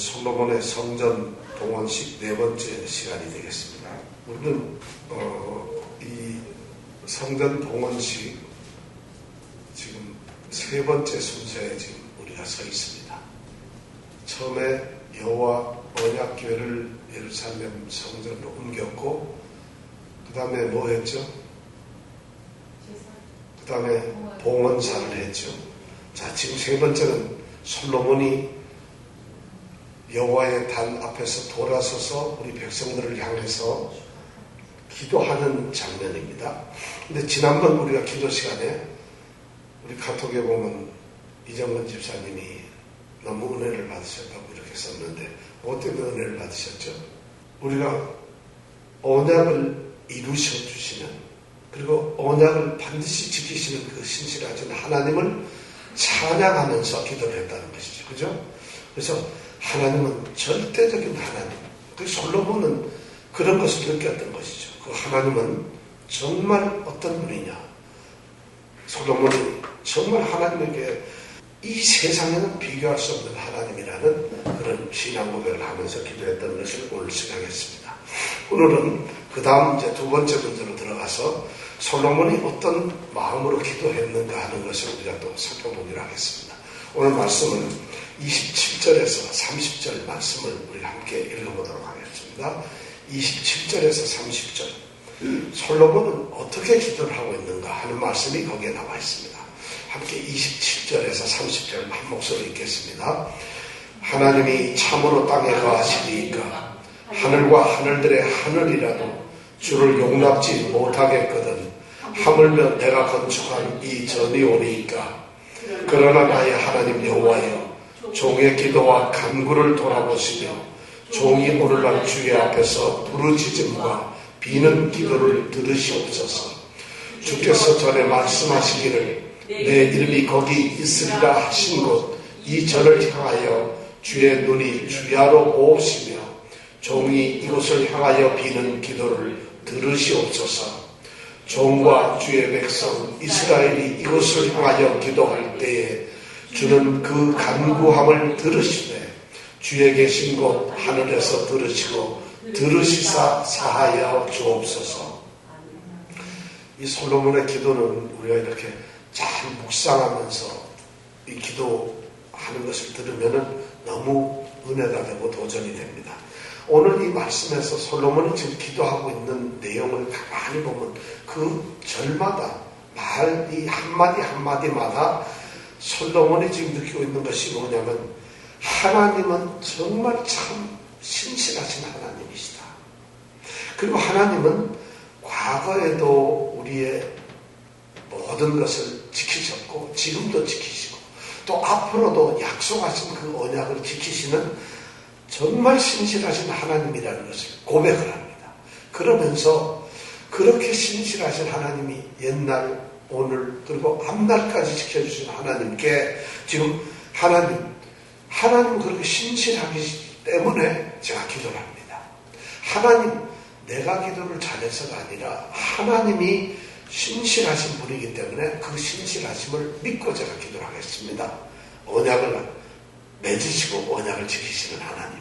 솔로몬의 성전 봉헌식 네 번째 시간이 되겠습니다. 우리는 이 성전 봉헌식 지금 세 번째 순서에 지금 우리가 서 있습니다. 처음에 여호와 언약궤를 예루살렘 성전으로 옮겼고, 그 다음에 뭐 했죠? 그 다음에 봉헌사를 했죠. 자, 지금 세 번째는 솔로몬이 여호와의 단 앞에서 돌아서서 우리 백성들을 향해서 기도하는 장면입니다. 근데 지난번 우리가 기도 시간에 우리 카톡에 보면 이정근 집사님이 너무 은혜를 받으셨다고 이렇게 썼는데, 뭐 때문에 은혜를 받으셨죠? 우리가 언약을 이루셔 주시는, 그리고 언약을 반드시 지키시는 그 신실하신 하나님을 찬양하면서 기도를 했다는 것이죠. 그죠? 그래서 하나님은 절대적인 하나님. 그 솔로몬은 그런 것을 느꼈던 것이죠. 그 하나님은 정말 어떤 분이냐. 솔로몬이 정말 하나님에게 이 세상에는 비교할 수 없는 하나님이라는 그런 신앙 고백을 하면서 기도했던 것을 오늘 시작했습니다. 오늘은 그 다음 이제 두 번째 문제로 들어가서 솔로몬이 어떤 마음으로 기도했는가 하는 것을 우리가 또 살펴보기로 하겠습니다. 오늘 말씀은 27절에서 30절 말씀을 우리 함께 읽어보도록 하겠습니다. 27절에서 30절. 솔로몬은 어떻게 기도를 하고 있는가 하는 말씀이 거기에 나와 있습니다. 함께 27절에서 30절 한 목소리로 읽겠습니다. 하나님이 참으로 땅에 거하시리이까 하늘과 하늘들의 하늘이라도 주를 용납지 못하겠거든 하물며 내가 건축한 이 전이 오니까. 그러나 나의 하나님 여호와여, 종의 기도와 간구를 돌아보시며 종이 오늘날 주의 앞에서 부르짖음과 비는 기도를 들으시옵소서. 주께서 전에 말씀하시기를 내 이름이 거기 있으리라 하신 곳 이 전을 향하여 주의 눈이 주야로 보옵시며 종이 이곳을 향하여 비는 기도를 들으시옵소서. 종과 주의 백성 이스라엘이 이곳을 향하여 기도할 때에 주는 그 간구함을 들으시되 주의 계신 곳 하늘에서 들으시고 들으시사 사하여 주옵소서. 이 솔로몬의 기도는 우리가 이렇게 잘 묵상하면서 이 기도하는 것을 들으면 너무 은혜가 되고 도전이 됩니다. 오늘 이 말씀에서 솔로몬이 지금 기도하고 있는 내용을 가만히 보면 그 절마다 말 이 한마디 한마디마다 솔로몬이 지금 느끼고 있는 것이 뭐냐면 하나님은 정말 참 신실하신 하나님이시다. 그리고 하나님은 과거에도 우리의 모든 것을 지키셨고 지금도 지키시고 또 앞으로도 약속하신 그 언약을 지키시는 정말 신실하신 하나님이라는 것을 고백을 합니다. 그러면서 그렇게 신실하신 하나님이 옛날, 오늘, 그리고 앞날까지 지켜주신 하나님께 지금 하나님은 그렇게 신실하기 때문에 제가 기도를 합니다. 하나님, 내가 기도를 잘해서가 아니라 하나님이 신실하신 분이기 때문에 그 신실하심을 믿고 제가 기도를 하겠습니다. 언약을 맺으시고 언약을 지키시는 하나님.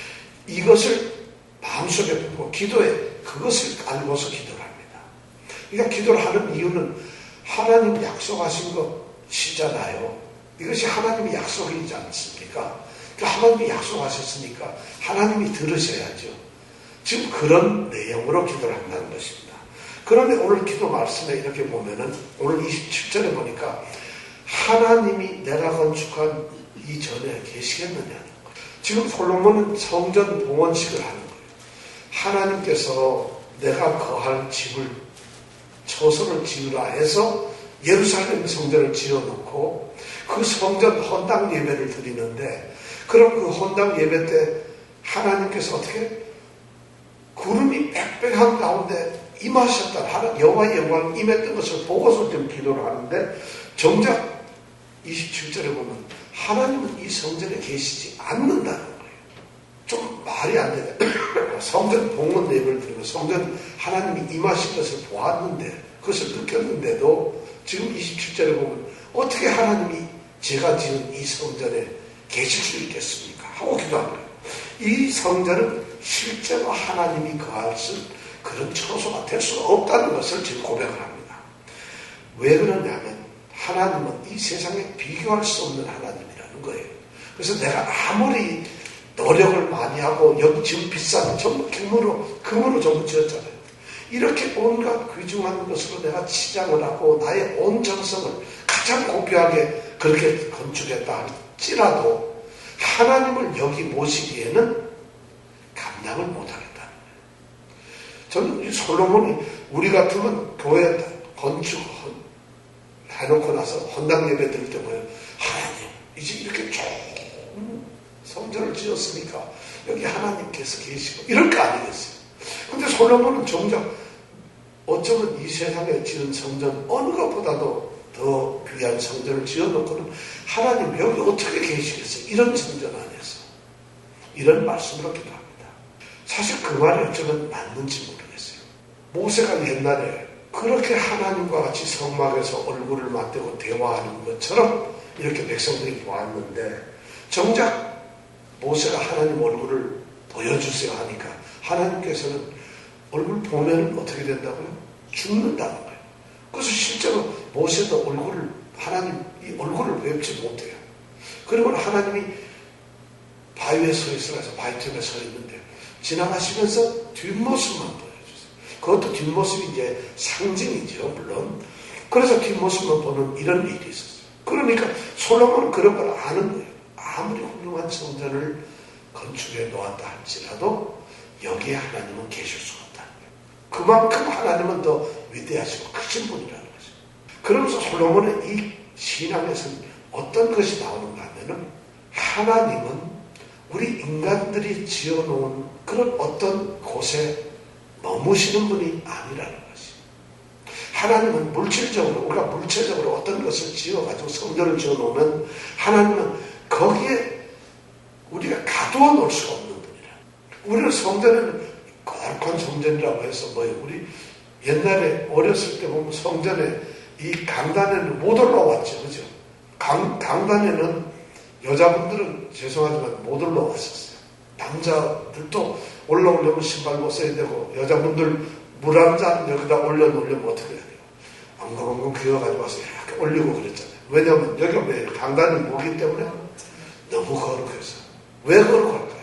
이것을 마음속에 두고 기도에 그것을 알고서 기도를 합니다. 그러니까 기도를 하는 이유는 하나님 약속하신 것이잖아요. 이것이 하나님의 약속이지 않습니까? 그러니까 하나님이 약속하셨으니까 하나님이 들으셔야죠. 지금 그런 내용으로 기도를 한다는 것입니다. 그런데 오늘 기도 말씀에 이렇게 보면은 오늘 27절에 보니까 하나님이 내가 건축한 이 전에 계시겠느냐는 거예요. 지금 솔로몬은 성전 봉헌식을 하는 거예요. 하나님께서 내가 거할 집을 처소를 지으라 해서 예루살렘 성전을 지어놓고 그 성전 헌당 예배를 드리는데, 그럼 그 헌당 예배 때 하나님께서 어떻게 구름이 빽빽한 가운데 임하셨다, 여호와의 영광이 임했던 것을 보고서 좀 기도를 하는데, 정작 27절에 보면 하나님은 이 성전에 계시지 않는다는 거예요. 좀 말이 안 되네. 성전 봉헌 예배를 드리고 성전 하나님이 임하신 것을 보았는데, 그것을 느꼈는데도 지금 27절에 보면 어떻게 하나님이 제가 지은 이 성전에 계실 수 있겠습니까? 하고 기도하는 거예요. 이 성전은 실제로 하나님이 거할 그런 처소가 될 수 없다는 것을 지금 고백을 합니다. 왜 그러냐면 하나님은 이 세상에 비교할 수 없는 하나님이라는 거예요. 그래서 내가 아무리 노력을 많이 하고 여기 지금 비싼 전부 금으로 전부 지었잖아요. 이렇게 온갖 귀중한 것으로 내가 치장을 하고 나의 온 정성을 가장 고귀하게 그렇게 건축했다 할지라도 하나님을 여기 모시기에는 감당을 못하겠다는 거예요. 저는 이 솔로몬이 우리 같으면 교회 건축 해놓고 나서 헌당 예배 드릴 때 뭐예요? 하나님 이제 이렇게 좋은 성전을 지었으니까 여기 하나님께서 계시고 이럴 거 아니겠어요? 근데 솔로몬은 정작 어쩌면 이 세상에 지은 성전 어느 것보다도 더 귀한 성전을 지어놓고는 하나님 여기 어떻게 계시겠어요? 이런 성전 안에서 이런 말씀으로 기도합니다. 사실 그 말이 어쩌면 맞는지 모르겠어요. 모세가 옛날에 그렇게 하나님과 같이 성막에서 얼굴을 맞대고 대화하는 것처럼 이렇게 백성들이 보았는데 정작 모세가 하나님 얼굴을 보여주세요 하니까 하나님께서는 얼굴 보면 어떻게 된다고요? 죽는다는 거예요. 그래서 실제로 모세도 하나님 이 얼굴을 뵙지 못해요. 그리고 하나님이 바위에 서 있어서 바위틈에 서 있는데 지나가시면서 뒷모습만 보여주세요. 그것도 뒷모습이 이제 상징이죠, 물론. 그래서 뒷모습만 보는 이런 일이 있었어요. 그러니까 솔로몬은 그런 걸 아는 거예요. 아무리 훌륭한 성전을 건축해 놓았다 할지라도 여기에 하나님은 계실 수가 없다는 거예요. 그만큼 하나님은 더 위대하시고 크신 분이라는 거죠. 그러면서 솔로몬의 이 신앙에서는 어떤 것이 나오는가 하면은 하나님은 우리 인간들이 지어놓은 그런 어떤 곳에 머무시는 분이 아니라는 것이. 하나님은 물질적으로 우리가 물체적으로 어떤 것을 지어가지고 성전을 지어놓으면 하나님은 거기에 우리가 가두어 놓을 수가 없는 분이라. 우리는 성전에는 거룩한 성전이라고 해서 뭐예요? 우리 옛날에 어렸을 때 보면 성전에 이 강단에는 못 올라왔죠. 그죠? 강단에는 여자분들은 죄송하지만 못 올라왔었어요. 남자들도 올라오려면 신발 벗어야 되고 여자분들 물 한 잔 여기다 올려놓으려면 어떻게 해야 돼요? 엉금엉금 기어가지고 와서 이렇게 올리고 그랬잖아요. 왜냐하면 여기가 왜 강단이 뭐기 때문에 너무 거룩해서. 왜 거룩할까요?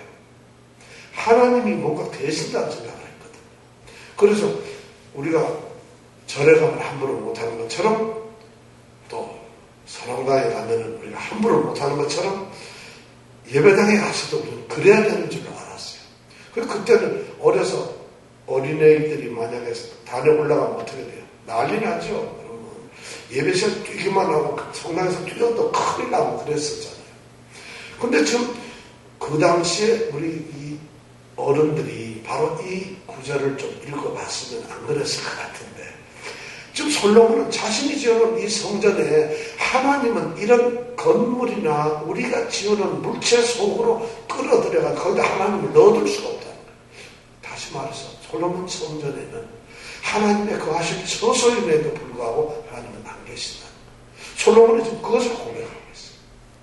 하나님이 뭔가 되신다는 생각을 했거든요. 그래서 우리가 절에 가면 함부로 못하는 것처럼 또 선왕당에 가면 우리가 함부로 못하는 것처럼 예배당에 가서도 우리는 그래야 되는 줄로 알았어요. 그래서 그때는 어려서 어린애들이 만약에 단에 올라가면 어떻게 돼요? 난리 나죠. 그러면 예배 시간 뛰기만 하고 성당에서 뛰어도 큰일 나고 그랬었잖아요. 근데 지금 그 당시에 우리 이 어른들이 바로 이 구절을 좀 읽어봤으면 안 그랬을 것 같은데 지금 솔로몬은 자신이 지어놓은 이 성전에 하나님은 이런 건물이나 우리가 지어놓은 물체 속으로 끌어들여가 거기다 하나님을 넣어둘 수가 없다는 거예요. 다시 말해서 솔로몬 성전에는 하나님의 거하실 처소임에도 불구하고 하나님은 안 계신다. 솔로몬이 지금 그것을 고백하고 있어요.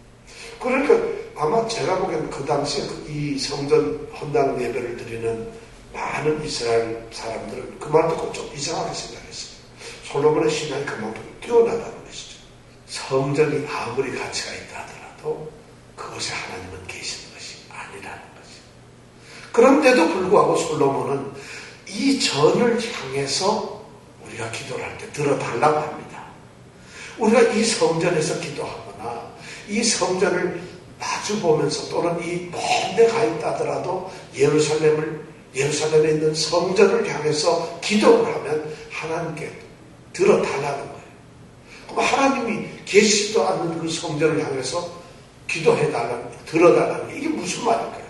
그러니까 아마 제가 보기에는 그 당시에 이 성전 헌당 예배를 드리는 많은 이스라엘 사람들은 그 말 듣고 좀 이상하게 생각했어요. 솔로몬의 신앙이 그만큼 뛰어나다는 것이죠. 성전이 아무리 가치가 있다 하더라도 그것에 하나님은 계시는 것이 아니라는 거죠. 그런데도 불구하고 솔로몬은 이 전을 향해서 우리가 기도를 할 때 들어달라고 합니다. 우리가 이 성전에서 기도하거나 이 성전을 마주보면서 또는 이 먼 데 가 있다 하더라도 예루살렘에 있는 성전을 향해서 기도를 하면 하나님께 들어달라는 거예요. 그럼 하나님이 계시지도 않는 그 성전을 향해서 들어달라는 게 이게 무슨 말일까요?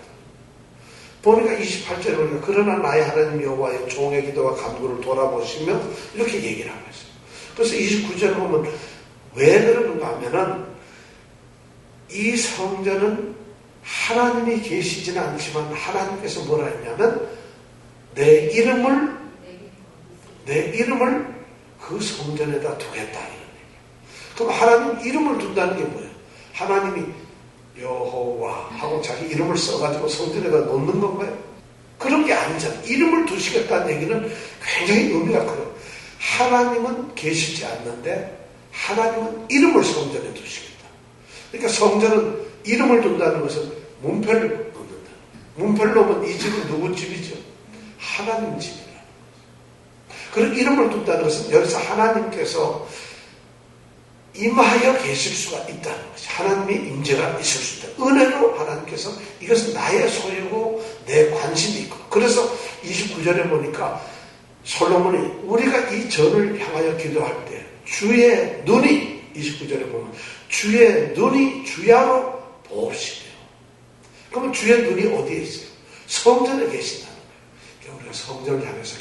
보니까 28절에 보니까 그러나 나의 하나님 여호와의 종의 기도와 간구를 돌아보시며 이렇게 얘기를 하고 있어요. 그래서 29절에 보면 왜 그러는가 하면은 이 성전은 하나님이 계시지는 않지만 하나님께서 뭐라 했냐면 내 이름을 그 성전에다 두겠다 이런 얘기예요. 그럼 하나님 이름을 둔다는 게 뭐예요? 하나님이 여호와 하고 자기 이름을 써가지고 성전에다 놓는 건가요? 그런 게 아니잖아요. 이름을 두시겠다는 얘기는 굉장히 의미가 커요. 하나님은 계시지 않는데 하나님은 이름을 성전에 두시겠다. 그러니까 성전은 이름을 둔다는 것은 문패를 놓는다. 문패를 놓으면 이 집은 누구 집이죠? 하나님 집이라. 그런 이름을 둔다는 것은 여기서 하나님께서 임하여 계실 수가 있다는 것이 하나님의 임재가 있을 수 있다. 은혜로 하나님께서 이것은 나의 소유고 내 관심이 있고 그래서 29절에 보니까 솔로몬이 우리가 이 전을 향하여 기도할 때 주의 눈이 29절에 보면 주의 눈이 주야로 보옵시며 그러면 주의 눈이 어디에 있어요? 성전에 계신다는 거예요. 우리가 성전을 향해서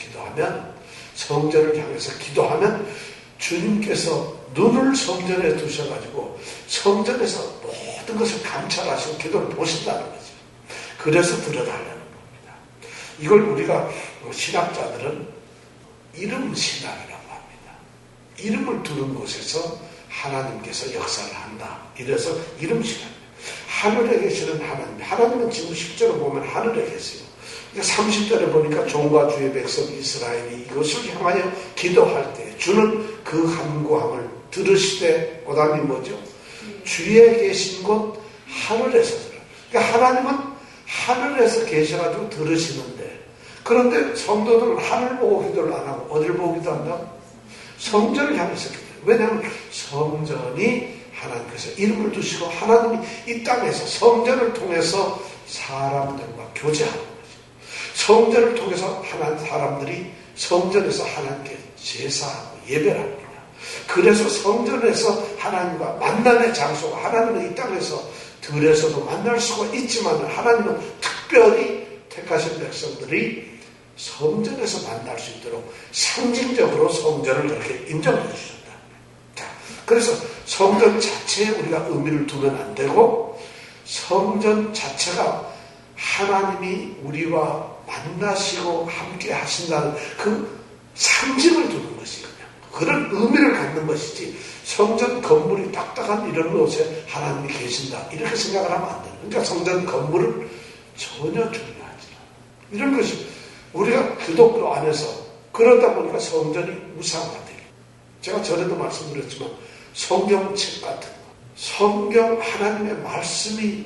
기도하면 주님께서 눈을 성전에 두셔가지고 성전에서 모든 것을 감찰하시고 기도를 보신다는 거죠. 그래서 들어달라는 겁니다. 이걸 우리가 신학자들은 이름 신학이라고 합니다. 이름을 두는 곳에서 하나님께서 역사를 한다. 이래서 이름 신학입니다. 하늘에 계시는 하나님은 지금 실제로 보면 하늘에 계세요. 30절에 보니까 종과 주의 백성 이스라엘이 이것을 향하여 기도할 때 주는 그 간구함을 들으시되 그 다음이 뭐죠? 주에 계신 곳 하늘에서 들어. 그러니까 하나님은 하늘에서 계셔가지고 들으시는데 그런데 성도들은 하늘 보고 기도를 안 하고 어디를 보고 기도한다? 성전을 향해서 기도해요. 왜냐하면 성전이 하나님께서 이름을 두시고 하나님이 이 땅에서 성전을 통해서 사람들과 교제하는 거죠. 성전을 통해서 사람들이 성전에서 하나님께 제사하고 예배를 합니다. 그래서 성전에서 하나님과 만남의 장소가 하나님은 이 땅에서 들에서도 만날 수가 있지만 하나님은 특별히 택하신 백성들이 성전에서 만날 수 있도록 상징적으로 성전을 그렇게 인정해 주셨다. 자, 그래서 성전 자체에 우리가 의미를 두면 안 되고 성전 자체가 하나님이 우리와 만나시고 함께 하신다는 그 상징을 두는 것이 그런 의미를 갖는 것이지 성전 건물이 딱딱한 이런 곳에 하나님이 계신다 이렇게 생각을 하면 안 돼요. 그러니까 성전 건물은 전혀 중요하지 않아요. 이런 것이 우리가 기독교 안에서 그러다 보니까 성전이 우상화돼요. 제가 전에도 말씀드렸지만 성경책 같은 거 성경 하나님의 말씀이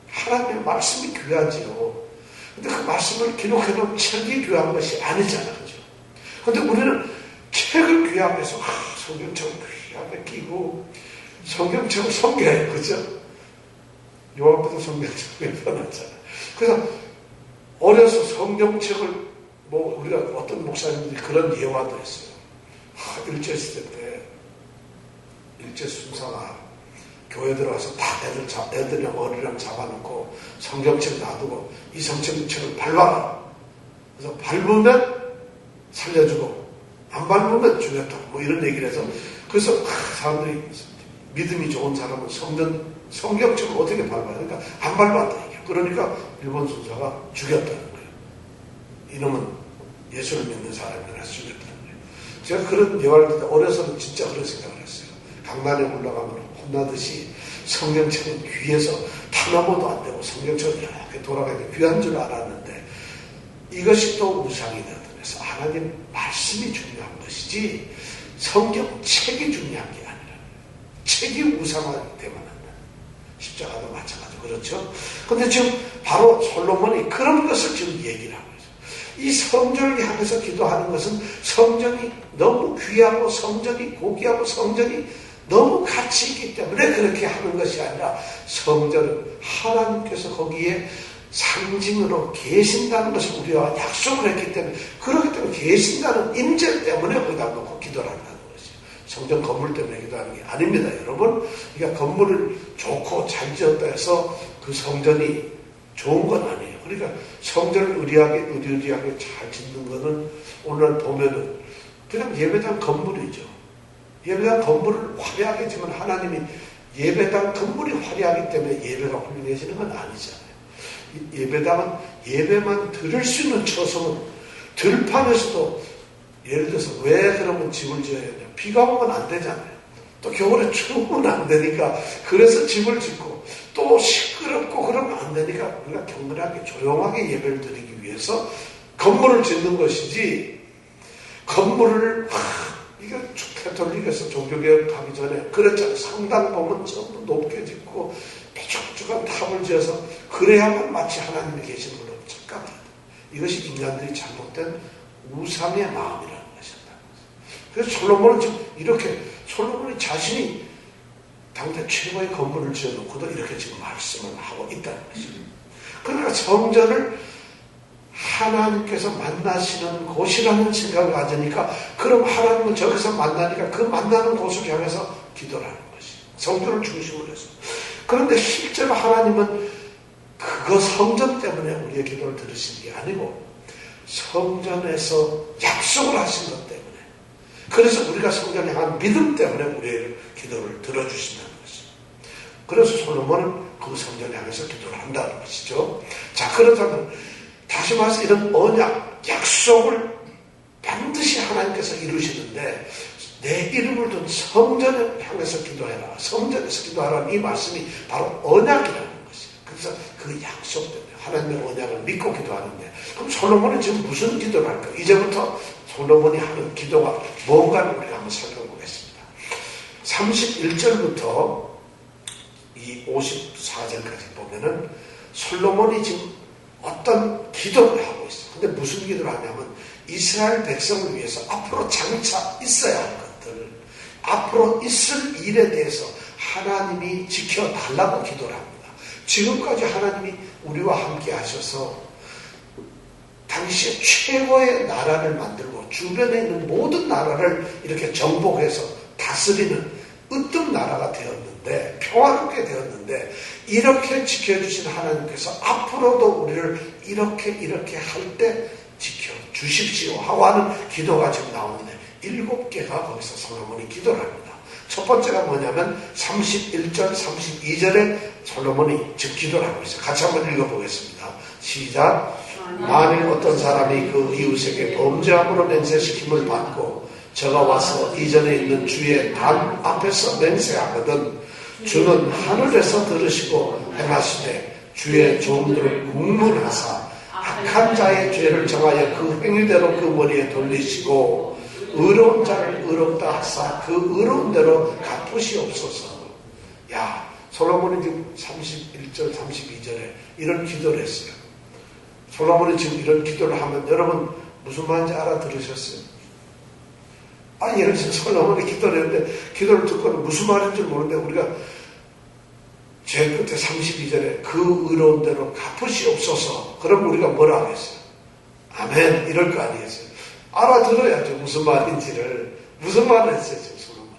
귀하지요. 근데 그 말씀을 기록해놓은 책이 귀한 것이 아니잖아요. 그죠? 근데 우리는 책을 귀하게 해서 성경책을 귀하게 끼고 성경책을 섬겨요. 그죠? 요한부터 성경책을 편하잖아요. 그래서 어려서 성경책을 우리가 어떤 목사님들이 그런 예화도 했어요. 일제시대 때 일제 순사가 교회 들어와서 다 애들이랑 어린이랑 잡아놓고 성경책 놔두고 이 성경책을 밟아라. 그래서 밟으면 살려주고 안 밟으면 죽였다. 이런 얘기를 해서 그래서 사람들이 믿음이 좋은 사람은 성경책을 어떻게 밟아야 그러니까 안 밟았다. 그러니까 일본 순사가 죽였다는 거예요. 이놈은 예수를 믿는 사람이라 죽였다는 거예요. 제가 그런 예화를 듣다 어려서는 진짜 그런 생각을 했어요. 강단에 올라가면 혼나듯이 성경책은 귀해서 타나무도 안 되고 성경책은 이렇게 돌아가니까 귀한 줄 알았는데 이것이 또 우상이 되어서 하나님 말씀이 중요한 것이지 성경책이 중요한 게 아니라 책이 우상화되면 안 된다. 십자가도 마찬가지고 그렇죠. 그런데 지금 바로 솔로몬이 그런 것을 지금 얘기를 하고 있어요. 이 성전을 향해서 기도하는 것은 성전이 너무 귀하고 성전이 고귀하고 성전이 너무 가치 있기 때문에 그렇게 하는 것이 아니라 성전은 하나님께서 거기에 상징으로 계신다는 것을 우리와 약속을 했기 때문에 그렇기 때문에 계신다는 임재 때문에 거기다 놓고 기도를 한다는 것이죠. 성전 건물 때문에 기도하는 게 아닙니다. 여러분 그러니까 건물을 좋고 잘 지었다 해서 그 성전이 좋은 건 아니에요. 그러니까 성전을 의리하게 잘 짓는 거는 오늘 보면은 그냥 예배당 건물이죠. 예배당 건물을 화려하게 지면 하나님이 예배당 건물이 화려하기 때문에 예배가 훌륭해지는 건 아니잖아요. 예배당은 예배만 드릴 수 있는 처소는 들판에서도 예를 들어서 왜 그러면 집을 지어야 되냐. 비가 오면 안 되잖아요. 또 겨울에 추우면 안 되니까 그래서 집을 짓고 또 시끄럽고 그러면 안 되니까 우리가 경건하게 조용하게 예배를 드리기 위해서 건물을 짓는 것이지, 건물을 이거 캐톨릭에서 종교개혁하기 전에 그랬잖아요. 상당 보면 전부 높게 짓고 뾰족뾰족한 탑을 지어서 그래야만 마치 하나님이 계시는 걸로 착각합니다. 이것이 인간들이 잘못된 우상의 마음이라는 것입니다. 그래서 솔로몬은 지금 이렇게, 솔로몬이 자신이 당대 최고의 건물을 지어놓고도 이렇게 지금 말씀을 하고 있다는 것입니다. 그러니까 성전을 하나님께서 만나시는 곳이라는 생각을 가지니까, 그럼 하나님은 저기서 만나니까 그 만나는 곳을 향해서 기도를 하는 것이 성전을 중심으로 해서. 그런데 실제로 하나님은 그거 성전 때문에 우리의 기도를 들으시는 게 아니고 성전에서 약속을 하신 것 때문에, 그래서 우리가 성전에 향한 믿음 때문에 우리의 기도를 들어주신다는 것입니다. 그래서 솔로몬은 그 성전에 향해서 기도를 한다는 것이죠. 자, 그렇다면 다시 말해서 이런 언약, 약속을 반드시 하나님께서 이루시는데, 내 이름을 둔 성전을 향해서 기도해라, 성전에서 기도하라는 이 말씀이 바로 언약이라는 것이에요. 그래서 그 약속 때문에 하나님의 언약을 믿고 기도하는데, 그럼 솔로몬은 지금 무슨 기도를 할까? 이제부터 솔로몬이 하는 기도가 뭔가를 우리가 한번 살펴보겠습니다. 31절부터 이 54절까지 보면은 솔로몬이 지금 어떤 기도를 하고 있어요. 근데 무슨 기도를 하냐면, 이스라엘 백성을 위해서 앞으로 장차 있어야 할 것들, 앞으로 있을 일에 대해서 하나님이 지켜달라고 기도를 합니다. 지금까지 하나님이 우리와 함께 하셔서 당시에 최고의 나라를 만들고 주변에 있는 모든 나라를 이렇게 정복해서 다스리는 으뜸 나라가 되었는데, 평화롭게 되었는데, 이렇게 지켜주신 하나님께서 앞으로도 우리를 이렇게 할 때 지켜주십시오 하고 하는 기도가 지금 나오는데, 7개가 거기서 솔로몬이 기도를 합니다. 첫 번째가 뭐냐면 31절, 32절에 솔로몬이 지금 기도를 하고 있어요. 같이 한번 읽어보겠습니다. 시작. 만일 어떤 사람이 그 이웃에게 범죄함으로 맹세시킴을 받고 저가 와서 이전에 있는 주의 단 앞에서 맹세하거든 주는 하늘에서 들으시고 행하시되 주의 종들을 국문하사 악한 자의 죄를 정하여 그 행위대로 그 머리에 돌리시고 의로운 자를 의롭다 하사 그 의로운 대로 갚으시옵소서. 야, 솔로몬이 지금 31절 32절에 이런 기도를 했어요. 솔로몬이 지금 이런 기도를 하면 여러분 무슨 말인지 알아들으셨어요? 예를 들어서 솔로몬이 기도를 했는데 기도를 듣고는 무슨 말인지 모르는데 우리가 제일 끝에 32절에 그 의로운 대로 갚으시옵소서. 그럼 우리가 뭐라 하겠어요? 아멘 이럴 거 아니겠어요? 알아들어야죠. 무슨 말인지를. 무슨 말을 했어요 지금 솔로몬이?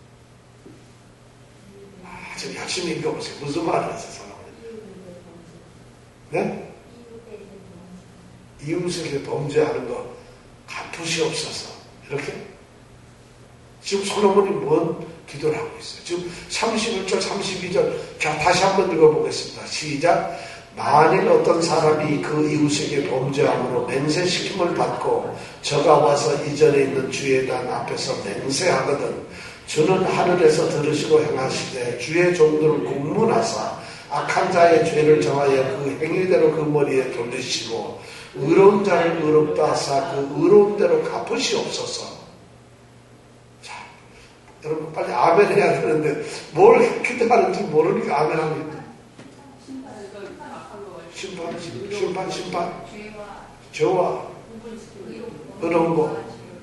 지금 열심히 읽어보세요. 무슨 말을 했어요 솔로몬이? 네? 이웃에게 범죄하는 거 갚으시옵소서. 이렇게? 지금 솔로몬이 뭔 기도를 하고 있어요? 지금 31절, 32절. 자, 다시 한번 읽어보겠습니다. 시작. 만일 어떤 사람이 그 이웃에게 범죄함으로 맹세시킴을 받고 저가 와서 이전에 있는 주의 단 앞에서 맹세하거든 주는 하늘에서 들으시고 행하시되 주의 종들을 국문하사 악한 자의 죄를 정하여 그 행위대로 그 머리에 돌리시고 의로운 자를 의롭다 하사 그 의로운 대로 갚으시옵소서. 자, 여러분 빨리 아멘 해야 되는데 뭘 기도하는지 모르니까 아멘 합니다. 심판. 죄와 의로운 거.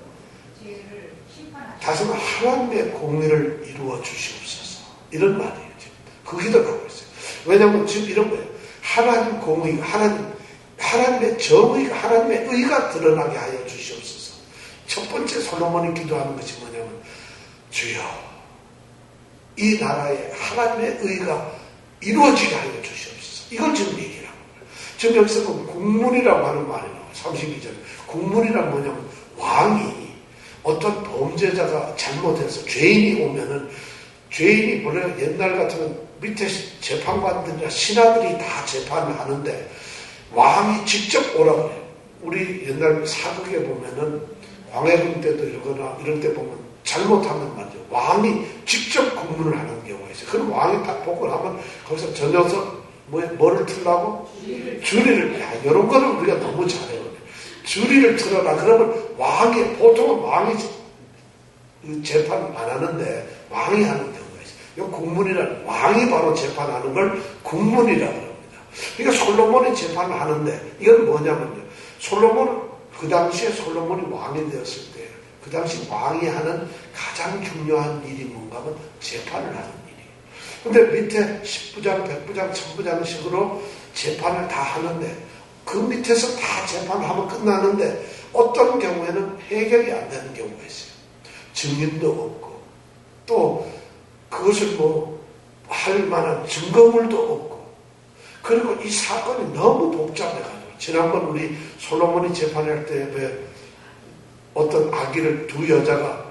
다시 말해 하나님의 공의를 이루어 주시옵소서. 이런 말이에요. 그 기도를 하고 있어요. 왜냐하면 지금 이런 거예요. 하나님 공의, 하나님의 정의가, 하나님의 의가 드러나게 하여 주시옵소서. 첫 번째 솔로몬이 기도하는 것이 뭐냐면 주여 이 나라에 하나님의 의가 이루어지게 하여 주시옵소서. 이걸 지금 얘기하는 거예요. 지금 여기서 보면 국문이라고 하는 말이 나와요. 32절. 국문이란 뭐냐면 왕이 어떤 범죄자가 잘못해서 죄인이 오면은 죄인이 뭐래요? 옛날 같으면 밑에 재판관들이나 신하들이 다 재판을 하는데 왕이 직접 오라고 해요. 우리 옛날 사극에 보면은 광해군 때도 이러거나 이런 때 보면 잘못하면 말이죠. 왕이 직접 국문을 하는 경우가 있어요. 그럼 왕이 딱 보고 나면 거기서 저 녀석 뭐를 틀라고? 주리를. 야, 이런 거는 우리가 너무 잘해요. 주리를 틀어라. 그러면 보통은 왕이 재판 안 하는데 왕이 하는 경우가 있어요. 이 국문이란 왕이 바로 재판하는 걸 국문이라고 합니다. 그러니까 솔로몬이 재판을 하는데 이건 뭐냐면요. 그 당시에 솔로몬이 왕이 되었을 때 그 당시 왕이 하는 가장 중요한 일이 뭔가 하면 재판을 하는 일이에요. 근데 밑에 10부장, 100부장, 1000부장식으로 재판을 다 하는데 그 밑에서 다 재판을 하면 끝나는데 어떤 경우에는 해결이 안 되는 경우가 있어요. 증인도 없고 또 그것을 할 만한 증거물도 없고 그리고 이 사건이 너무 복잡해가지고 지난번 우리 솔로몬이 재판할 때 왜 어떤 아기를 두 여자가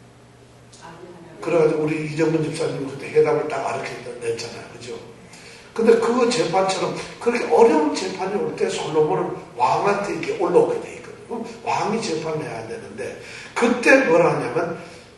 그래가지고 우리 이정근 집사님 그때 해답을 딱 냈잖아요. 그죠? 근데 그 재판처럼 그렇게 어려운 재판이 올 때 솔로몬은 왕한테 이렇게 올라오게 돼 있거든요. 그럼 왕이 재판을 해야 되는데 그때 뭐라 하냐면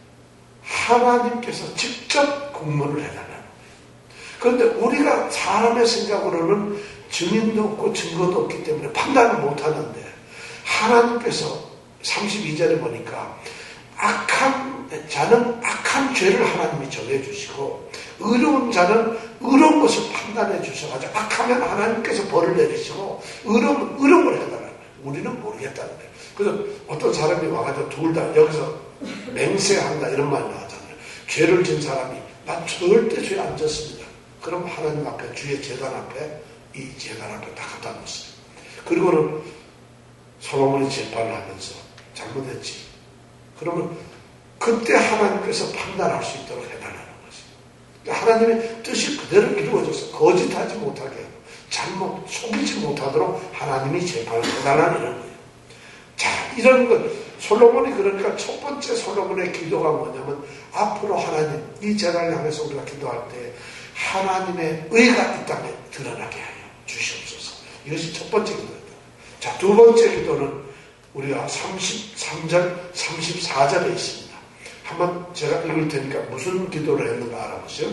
하나님께서 직접 국문을 해달라는 거예요. 그런데 우리가 사람의 생각으로는 증인도 없고 증거도 없기 때문에 판단을 못하는데 하나님께서 32절에 보니까 악한 자는 악한 죄를 하나님이 정해주시고 의로운 자는 의로운 것을 판단해 주셔가지고 악하면 하나님께서 벌을 내리시고 의로운 걸 해달라는 거예요. 우리는 모르겠다는 거예요. 그래서 어떤 사람이 와가지고 둘 다 여기서 맹세한다 이런 말이 나왔잖아요. 죄를 진 사람이 난 절대 죄 안 졌습니다. 그럼 하나님 앞에 주의 제단 앞에 이 제단 앞에 다 갖다 놓았어요. 그리고는 솔로몬이 재판을 하면서 잘못했지. 그러면 그때 하나님께서 판단할 수 있도록 해달라는 것이에요. 하나님의 뜻이 그대로 이루어져서 거짓하지 못하게 하고 속이지 못하도록 하나님이 재판을 해달라는 이런 거예요. 자, 이런 것 솔로몬이 그러니까 첫 번째 솔로몬의 기도가 뭐냐면 앞으로 하나님 이 재단을 향해서 우리가 기도할 때 하나님의 의가 이 땅에 드러나게 하여 주시옵소서. 이것이 첫 번째 기도입니다. 자, 두 번째 기도는 우리가 33절, 34절에 있습니다. 한번 제가 읽을 테니까 무슨 기도를 했는가 알아보세요.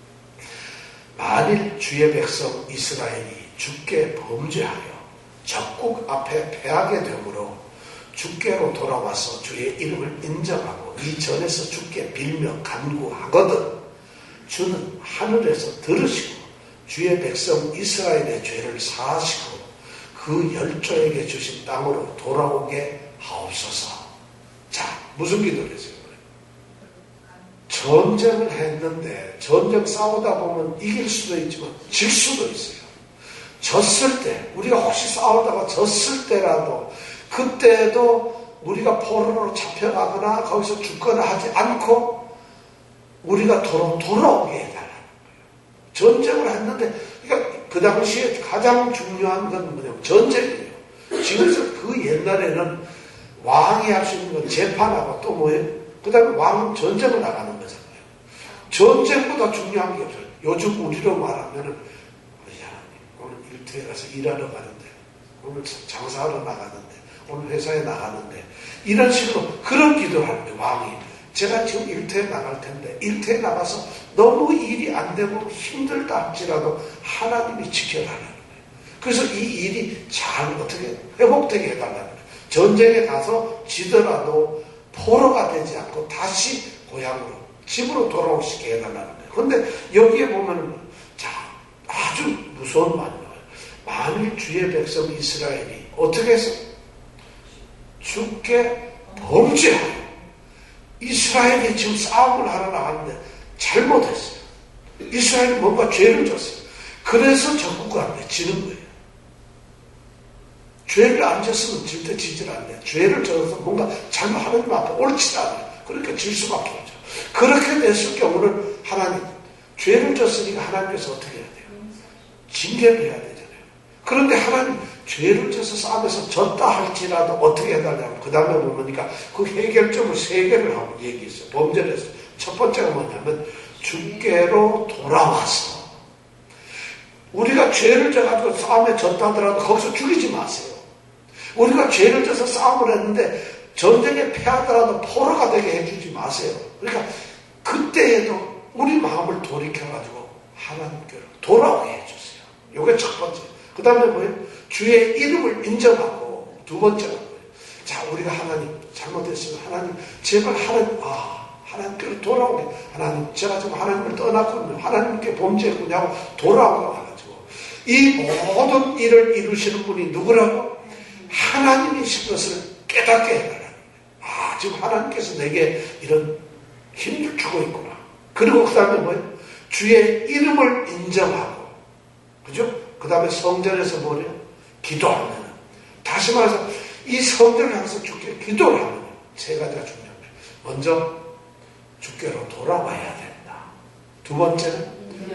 만일 주의 백성 이스라엘이 주께 범죄하여 적국 앞에 패하게 되므로 주께로 돌아와서 주의 이름을 인정하고 이 전에서 주께 빌며 간구하거든 주는 하늘에서 들으시고 주의 백성 이스라엘의 죄를 사하시고 그 열조에게 주신 땅으로 돌아오게 하옵소서. 자, 무슨 기도를 했어요? 전쟁을 했는데 전쟁 싸우다 보면 이길 수도 있지만 질 수도 있어요. 졌을 때 우리가 혹시 싸우다가 졌을 때라도 그때도 우리가 포로로 잡혀가거나 거기서 죽거나 하지 않고 우리가 돌아오게 해달라는 거예요. 전쟁을 했는데 그러니까 그 당시에 가장 중요한 건 뭐냐면 전쟁이에요. 지금서 그 옛날에는 왕이 할 수 있는 건 재판하고 또 뭐예요? 그 다음에 왕은 전쟁을 나가는 거잖아요. 전쟁보다 중요한 게 없어요. 요즘 우리로 말하면은 오늘 일터에 가서 일하러 가는데 오늘 장사하러 나가는데 오늘 회사에 나가는데 이런 식으로 그런 기도를 하는 거예요. 왕이 제가 지금 일터에 나갈 텐데 일터에 나가서 너무 일이 안 되고 힘들다 할지라도 하나님이 지켜달라는 거예요. 그래서 이 일이 잘 어떻게 회복되게 해달라는 거예요. 전쟁에 가서 지더라도 포로가 되지 않고 다시 고향으로 집으로 돌아올 수 있게 해달라는 거예요. 그런데 여기에 보면 자 아주 무서운 말이 나와요. 만일 주의 백성 이스라엘이 어떻게 해서 주께 범죄하여 이스라엘이 지금 싸움을 하러 나갔는데 잘못했어요. 이스라엘이 뭔가 죄를 졌어요. 그래서 적국한테 지는 거예요. 죄를 안 졌으면 절대 지질 않네. 죄를 져서 뭔가 잘못 하나님 앞에 옳지 않아요. 그러니까 질 수밖에 없죠. 그렇게 됐을 경우는 하나님, 죄를 졌으니까 하나님께서 어떻게 해야 돼요? 징계를 해야 되잖아요. 그런데 하나님, 죄를 져서 싸움에서 졌다 할지라도 어떻게 해달라고 그 다음에 보니까 그 해결점을 세 개를 하고 얘기했어요. 범죄를 했어요. 첫 번째가 뭐냐면 주께로 돌아와서 우리가 죄를 져가지고 싸움에 졌다 하더라도 거기서 죽이지 마세요. 우리가 죄를 져서 싸움을 했는데 전쟁에 패하더라도 포로가 되게 해주지 마세요. 그러니까 그때에도 우리 마음을 돌이켜가지고 하나님께로 돌아오게 해주세요. 이게 첫 번째. 그 다음에 뭐예요? 주의 이름을 인정하고 두 번째가 뭐예요? 자, 우리가 하나님 잘못했으면 하나님 제발 하나님께로 돌아오게. 하나님, 제가 지금 하나님을 떠났거든요. 하나님께 범죄했군요. 돌아오게 와가지고 이 모든 일을 이루시는 분이 누구라고? 하나님이신 것을 깨닫게 해달라는 거예요. 지금 하나님께서 내게 이런 힘을 주고 있구나. 그리고 그 다음에 뭐예요? 주의 이름을 인정하고, 그죠? 그 다음에 성전에서 뭐래요? 기도하면. 다시 말해서 이 성전을 향해서 주께 기도를 하면 세 가지가 중요합니다. 먼저 주께로 돌아와야 된다. 두 번째는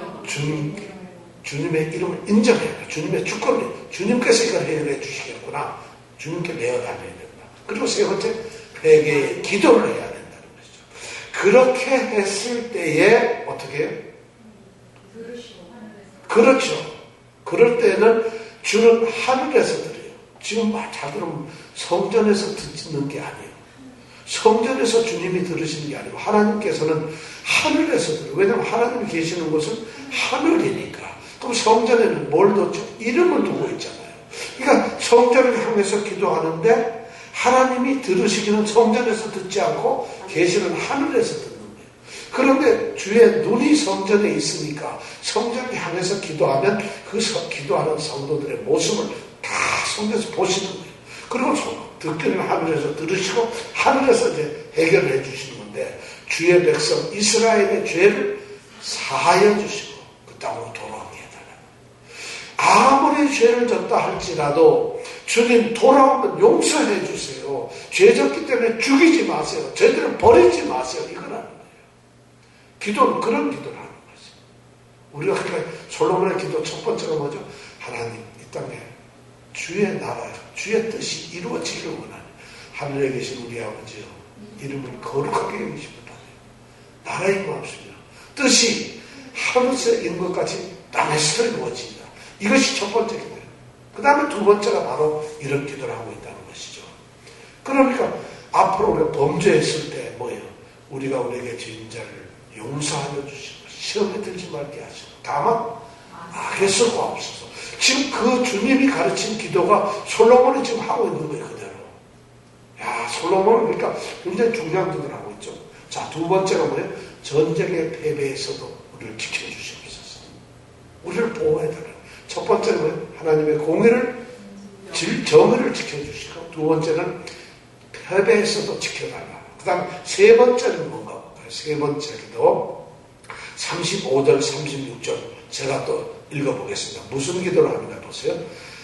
주님의 이름을 인정해야 된다. 주님의 주권을, 주님께서 이걸 해결해 주시겠구나. 주님께 내어달려야 된다. 그리고 세 번째, 회개의 기도를 해야 된다는 것이죠. 그렇게 했을 때에 어떻게 해요? 그렇죠. 그럴 때는 주는 하늘에서 드려요. 지금 자들은 성전에서 듣는 게 아니에요. 성전에서 주님이 들으시는 게 아니고 하나님께서는 하늘에서 들어요. 왜냐하면 하나님이 계시는 곳은 하늘이니까. 그럼 성전에는 뭘 뒀죠? 이름을 두고 있잖아요. 그러니까 성전을 향해서 기도하는데 하나님이 들으시기는 성전에서 듣지 않고 계시는 하늘에서 듣는 거예요. 그런데 주의 눈이 성전에 있으니까 성전을 향해서 기도하면 그 기도하는 성도들의 모습을 다 성전에서 보시는 거예요. 그리고 듣기는 하늘에서 들으시고 하늘에서 이제 해결해 주시는 건데 주의 백성 이스라엘의 죄를 사하여 주시고 그 땅으로 돌아오게 해달라는 거예요. 아무리 죄를 졌다 할지라도 주님 돌아오면 용서해 주세요. 죄 졌기 때문에 죽이지 마세요. 죄들을 버리지 마세요. 이거라는 거예요. 기도는 그런 기도를 하는 거죠. 우리가 그러니까 솔로몬의 기도 첫 번째가 뭐죠? 하나님 이 땅에 주의 나라, 주의 뜻이 이루어지기를 원하니 하늘에 계신 우리 아버지여 이름을 거룩하게 여기시옵소서. 나라의 마음이며 뜻이 하늘에서 이룬 것 같이 땅에서 이루어진다. 이것이 첫 번째 기도예요. 그 다음에 두 번째가 바로 이런 기도를 하고 있다는 것이죠. 그러니까 앞으로 우리가 범죄했을 때 뭐예요? 우리가 우리에게 죄인 자를 용서하여 주시고 시험에 들지 말게 하시고 다만 악에서 구하옵소서. 지금 그 주님이 가르친 기도가 솔로몬이 지금 하고 있는 거예요. 그대로. 야, 솔로몬은 그러니까 굉장히 중요한 기도를 하고 있죠. 자, 두 번째가 뭐예요? 전쟁의 패배에서도 우리를 지켜주시옵소서. 우리를 보호해달라는. 첫 번째는 뭐예요? 하나님의 공의를, 정의를 지켜주시고, 두 번째는 패배에서도 지켜달라. 그 다음 세 번째는 뭔가 볼까요? 세 번째 기도 35절 36절 제가 또 읽어보겠습니다. 무슨 기도를 합니까? 보세요.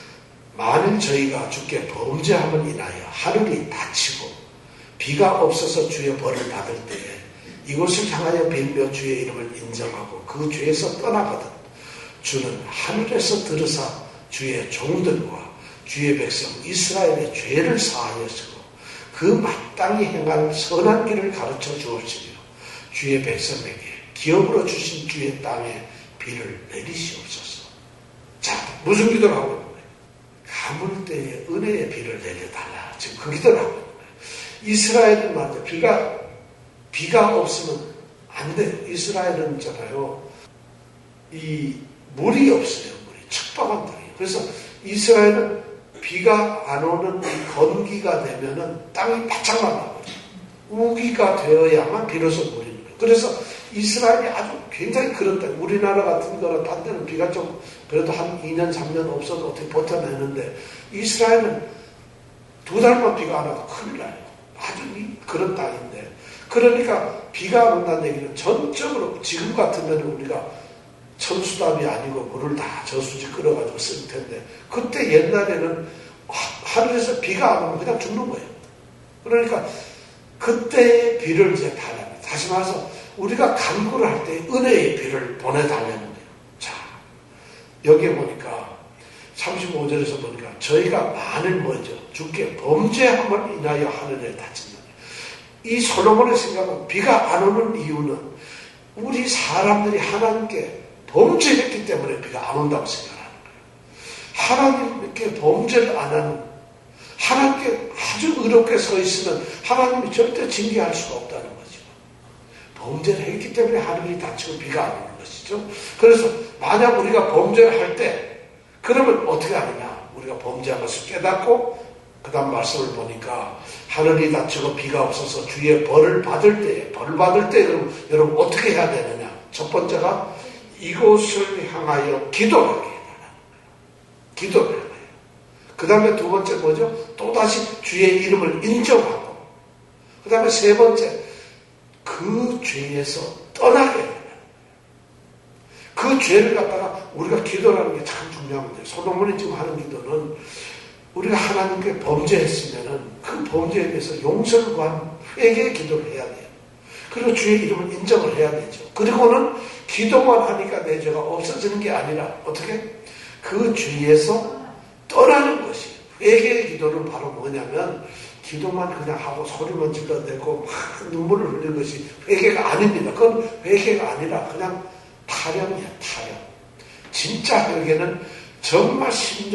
만일 저희가 주께 범죄함을 인하여 하늘이 닫히고 비가 없어서 주의 벌을 받을 때에 이곳을 향하여 빌며 주의 이름을 인정하고 그 죄에서 떠나거든 주는 하늘에서 들으사 주의 종들과 주의 백성 이스라엘의 죄를 사하여주고 그 마땅히 행할 선한 길을 가르쳐 주옵시며 주의 백성에게 기업으로 주신 주의 땅에 비를 내리시옵소서. 자, 무슨 기도를 하고 있는 거예요? 가물 때에 은혜의 비를 내려달라. 지금 그 기도를 하고 있는 거예요. 이스라엘은 말이죠. 비가 없으면 안 돼요. 이스라엘은 있잖아요. 이 물이 없어요. 물이 척박한 땅이에요. 그래서 이스라엘은 비가 안 오는 건기가 되면은 땅이 바짝 말라버려요. 우기가 되어야만 비로소 물이 있는 거예요. 그래서 이스라엘이 아주 굉장히 그런 땅, 우리나라 같은 거나 딴 데는 비가 좀 그래도 한 2년, 3년 없어도 어떻게 버텨내는데 이스라엘은 2달만 비가 안 와도 큰일 나요. 아주 그런 땅인데. 그러니까 비가 안 온다는 얘기는 전적으로 지금 같으면 우리가 천수답이 아니고 물을 다 저수지 끌어가지고 쓸 텐데 그때 옛날에는 하늘에서 비가 안 오면 그냥 죽는 거예요. 그러니까 그때의 비를 이제 달랍니다. 다시 말해서 우리가 간구를 할 때 은혜의 비를 보내달라는 거예요. 자, 여기에 보니까 35절에서 보니까 저희가 만일 뭐죠? 주께 범죄함을 인하여 하늘에 닫힌다. 이 솔로몬의 생각은 비가 안 오는 이유는 우리 사람들이 하나님께 범죄했기 때문에 비가 안 온다고 생각하는 거예요. 하나님께 범죄를 안 하는, 하나님께 아주 의롭게 서 있으면 하나님이 절대 징계할 수가 없다는 거죠. 범죄를 했기 때문에 하늘이 닫히고 비가 안 오는 것이죠. 그래서 만약 우리가 범죄를 할 때 그러면 어떻게 하느냐? 우리가 범죄한 것을 깨닫고 그 다음 말씀을 보니까 하늘이 닫히고 비가 없어서 주의 벌을 받을 때 여러분 어떻게 해야 되느냐? 첫 번째가 이곳을 향하여 기도를 하게 해달라는 거예요. 기도를 해요. 그 다음에 두 번째 뭐죠? 또다시 주의 이름을 인정하고 그 다음에 세 번째 그 죄에서 떠나게 해요. 그 죄를 갖다가 우리가 기도라는 게 참 중요한데 솔로몬이 지금 하는 기도는 우리가 하나님께 범죄했으면은 그 범죄에 대해서 용서를 구한 회개의 기도를 해야 돼요. 그리고 주의 이름을 인정을 해야 되죠. 그리고는 기도만 하니까 내 죄가 없어지는 게 아니라 어떻게? 그 죄에서 떠나는 것이 회개의 기도는 바로 뭐냐면 기도만 그냥 하고 소리만 질러대고 막 눈물을 흘리는 것이 회개가 아닙니다. 그건 회개가 아니라 그냥 타령이야, 타령. 진짜 회개는 정말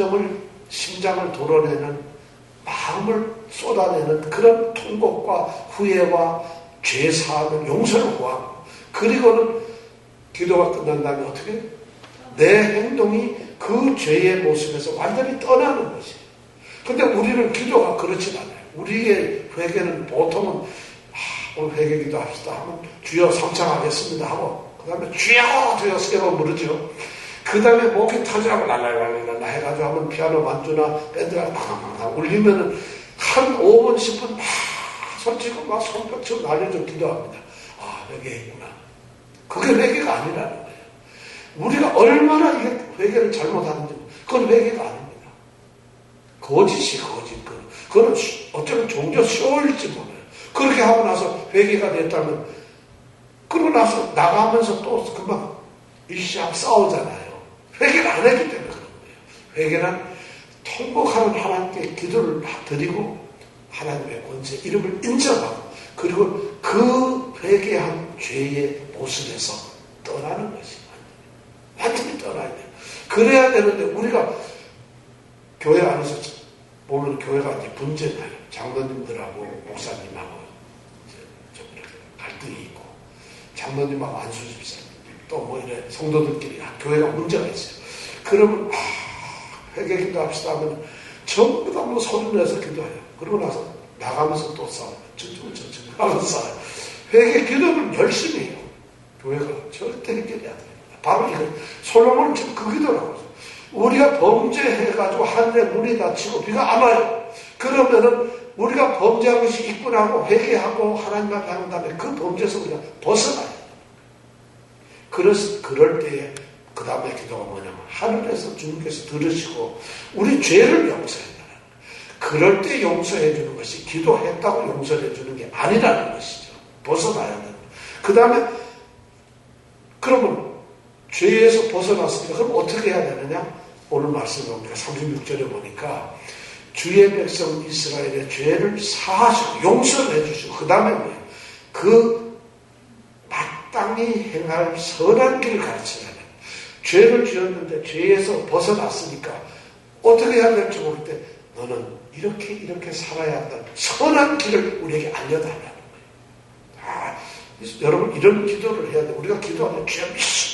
심장을 도려내는 마음을 쏟아내는 그런 통곡과 후회와 죄사함을 용서를 구하고 그리고는 기도가 끝난 다음에 어떻게? 내 행동이 그 죄의 모습에서 완전히 떠나는 것이에요. 근데 우리는 기도가 그렇진 않아요. 우리의 회개는 보통은 오늘 회개 기도합시다 하면 주여 삼창하겠습니다 하고 그 다음에 주여 주여 세 번 부르죠. 그 다음에 목이 터지라고 랄랄랄랄라 해가지고 하면 피아노 반주나 밴드가 팡팡팡 울리면은 한 5분 10분 막 손치고 막 손뼉치고 날려줘 기도합니다. 아 회개했구나. 그게 회개가 아니라는 거예요. 우리가 얼마나 이게 회개를 잘못하는지 그건 회개가 아닙니다. 거짓이 거짓. 그거는 어쩌면 종교 쇼일지 몰라요. 그렇게 하고 나서 회개가 됐다면 그러고 나서 나가면서 또 금방 일시하고 싸우잖아요. 회개를 안 했기 때문에 그런 거예요. 회개는 통곡하는 하나님께 기도를 드리고 하나님의 권세 이름을 인정하고 그리고 그 회개한 죄의 모습에서 떠나는 것이 완전히 떠나야 돼요. 그래야 되는데 우리가 교회 안에서 보면 교회가 이제 분쟁해요. 장로님들하고 목사님하고 좀 이렇게 갈등이 있고 장로님하고 안수집사님 또 뭐 이래 성도들끼리 교회가 문제가 있어요. 그러면 회개 기도합시다 하면 전부 다 뭐 소리 내서 기도해요. 그러고 나서 나가면서 또 싸워요. 저쪽 하면서 싸워요. 회개 기도를 열심히 해요. 교회가 절대 해결해야 됩니다. 바로 이거 솔로몬은 지금 그 기도라고 하죠. 우리가 범죄해가지고 하늘에 문이 닫히고 비가 안 와요. 그러면은 우리가 범죄한 것이 있구나고 회개하고 하나님 앞에 한 다음에 그 범죄에서 우리가 벗어나요. 그래서 그럴 때에 그 다음에 기도가 뭐냐면 하늘에서 주님께서 들으시고 우리 죄를 용서해달라는 거예요. 그럴 때 용서해 주는 것이 기도했다고 용서해 주는 게 아니라는 것이죠. 벗어나야 되는 거예요. 그 다음에 그러면 죄에서 벗어났으니까 그럼 어떻게 해야 되느냐? 오늘 말씀을 우리가 36절에 보니까 주의 백성 이스라엘의 죄를 사하시고 용서를 해주시고 그 다음에 뭐예요? 그 마땅히 행할 선한 길을 가르치라는 죄를 지었는데 죄에서 벗어났으니까 어떻게 해야 될지 모를 때 너는 이렇게 살아야 한다는 선한 길을 우리에게 알려달라는 거예요. 여러분 이런 기도를 해야 돼. 우리가 기도하면 죄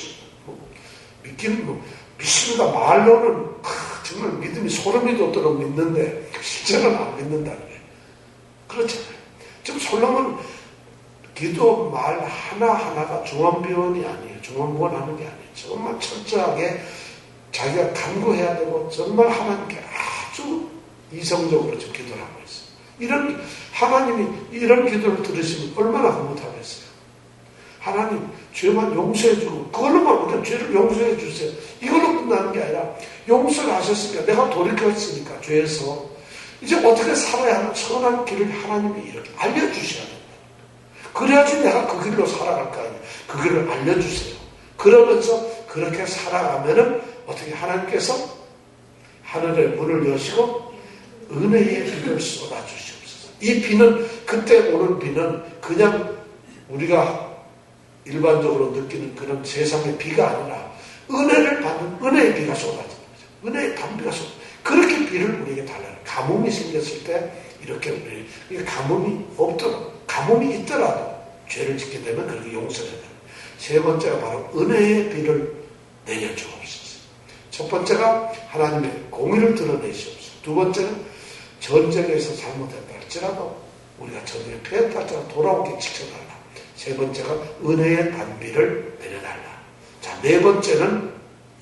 믿기는 믿습니다. 말로는 정말 믿음이 소름이 돋도록 믿는데 실제로는 안 믿는다는 거예요. 그렇잖아요. 지금 솔로몬은 기도 말 하나하나가 중언비언이 아니에요. 중언부언하는 게 아니에요. 정말 철저하게 자기가 간구해야 되고 정말 하나님께 아주 이성적으로 지금 기도를 하고 있어요. 하나님이 이런 기도를 들으시면 얼마나 흐뭇하겠어요. 하나님 죄만 용서해주고 그걸로만 우리가 죄를 용서해 주세요. 이걸로 끝나는 게 아니라 용서를 하셨으니까 내가 돌이켰으니까 죄에서 이제 어떻게 살아야 하는 선한 길을 하나님이 이렇게 알려주셔야 된다. 그래야지 내가 그 길로 살아갈 거 아니에요. 그 길을 알려주세요. 그러면서 그렇게 살아가면은 어떻게 하나님께서 하늘의 문을 여시고 은혜의 비를 쏟아주시옵소서. 이 비는 그때 오는 비는 그냥 우리가 일반적으로 느끼는 그런 세상의 비가 아니라 은혜를 받는 은혜의 비가 쏟아지는 거죠. 은혜의 단비가 쏟아지는 거죠. 그렇게 비를 우리에게 달라요. 가뭄이 생겼을 때 이렇게 우리 가뭄이 없도록, 가뭄이 있더라도 죄를 짓게 되면 그렇게 용서를 해요. 세 번째가 바로 은혜의 비를 내려주옵소서. 첫 번째가 하나님의 공의를 드러내시옵소서. 두 번째는 전쟁에서 잘못했다 할지라도 우리가 전쟁에 패했다 할지라도 돌아오게 지켜달라. 세 번째가 은혜의 단비를 내려달라. 자, 네 번째는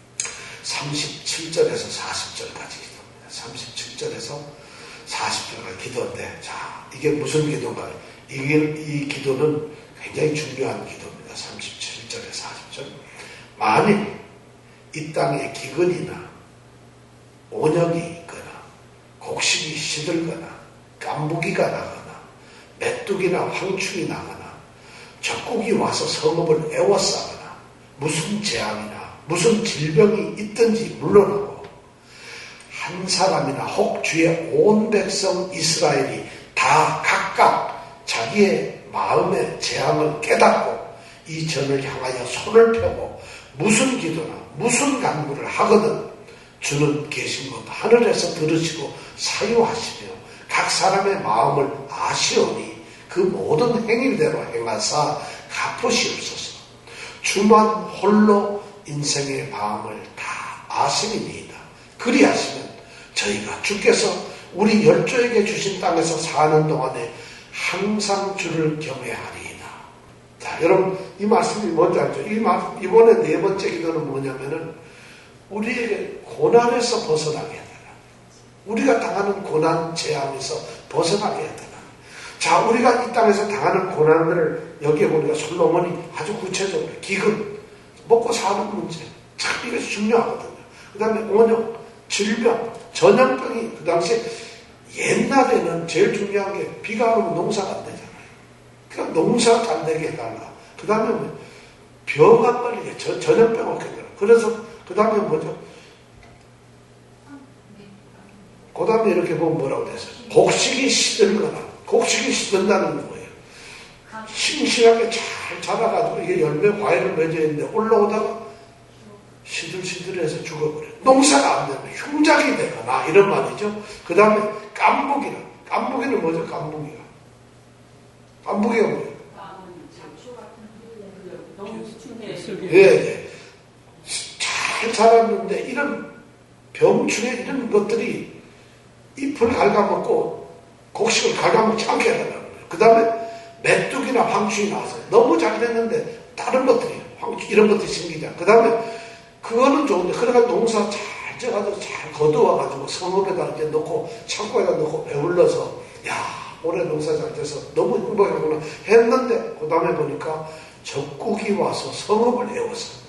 37절에서 40절까지 기도입니다. 37절에서 40절까지 기도인데, 자, 이게 무슨 기도인가요? 이 기도는 굉장히 중요한 기도입니다. 37절에 40절. 만일 이 땅에 기근이나 온역이 있거나 곡식이 시들거나 깐부기가 나거나 메뚜기나 황충이 나거나 적국이 와서 성읍을 에워싸거나 무슨 재앙이나 무슨 질병이 있든지 물러나고 한 사람이나 혹 주의 온 백성 이스라엘이 다 각각 자기의 마음의 재앙을 깨닫고 이 전을 향하여 손을 펴고 무슨 기도나 무슨 간구를 하거든 주는 계신 곳 하늘에서 들으시고 사유하시며 각 사람의 마음을 아시오니 그 모든 행위대로 행하사 갚으시옵소서. 주만 홀로 인생의 마음을 다 아시니이다. 그리하시면 저희가 주께서 우리 열조에게 주신 땅에서 사는 동안에 항상 주를 경외하리이다. 자, 여러분 이 말씀이 뭔지 알죠? 이번에 네 번째 기도는 뭐냐면은 우리에게 고난에서 벗어나게 해달라. 우리가 당하는 고난 재앙에서 벗어나게 해달라. 자, 우리가 이 땅에서 당하는 고난들을 여기에 보니까 솔로몬이 아주 구체적으로 기근, 먹고 사는 문제, 참 이것이 중요하거든요. 그 다음에 온역, 질병, 전염병이 그 당시에 옛날에는 제일 중요한 게 비가 오면 농사가 안 되잖아요. 그러니까 농사 잘 되게 해달라. 그 다음에 병 안 걸리게 전염병 없게 해달라. 그래서 그 다음에 뭐죠? 그 다음에 이렇게 보면 뭐라고 됐어요? 곡식이 시들거나 곡식이 시든다는 거예요. 싱싱하게 잘 자라가지고 이게 열매 과일을 맺어 있는데 올라오다가 시들시들해서 죽어버려요. 농사가 안 되면 흉작이 되거나 이런 말이죠. 그 다음에 깐부기는 뭐죠? 깐부기가 뭐예요? 예. 잘 자랐는데 이런 병충해 이런 것들이 잎을 갉아먹고 곡식을 갉아먹지 않게 하려는 거예요. 그 다음에 메뚜기나 황충이 나와서 너무 잘 됐는데 다른 것들이 황충 이런 것들이 생기자. 그 다음에 그거는 좋은데 그러니까 농사 잘 쪄가지고 잘 거두어가지고 성읍에다 이제 넣고 창고에다 넣고 배불러서 야 올해 농사 잘 돼서 너무 행복하구나 했는데 그 다음에 보니까 적국이 와서 성읍을 에워서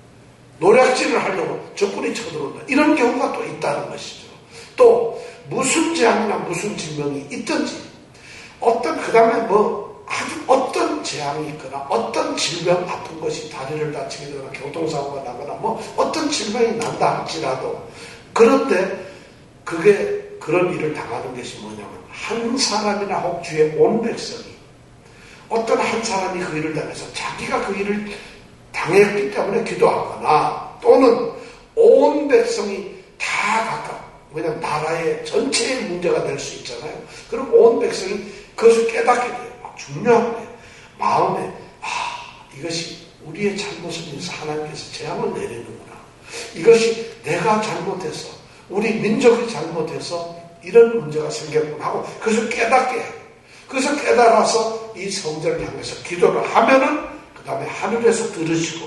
노략질을 하려고 적군이 쳐들어온다. 이런 경우가 또 있다는 것이죠. 또 무슨 재앙이나 무슨 질병이 있든지 그 다음에 아주 어떤 재앙이 있거나 어떤 질병 아픈 것이 다리를 다치게 되거나 교통사고가 나거나 어떤 질병이 난다 할지라도 그런데 그게 그런 일을 당하는 것이 뭐냐면 한 사람이나 혹 주의 온 백성이 어떤 한 사람이 그 일을 당해서 자기가 그 일을 당했기 때문에 기도하거나 또는 온 백성이 다 각각 왜냐하면 나라의 전체의 문제가 될 수 있잖아요. 그럼 온 백성이 그것을 깨닫게 돼요. 중요한 거예요. 마음에 이것이 우리의 잘못을 인해서 하나님께서 재앙을 내리는구나. 이것이 내가 잘못해서 우리 민족이 잘못해서 이런 문제가 생겼구나 하고 그것을 깨닫게 해요. 그래서 깨달아서 이 성전을 향해서 기도를 하면은 그 다음에 하늘에서 들으시고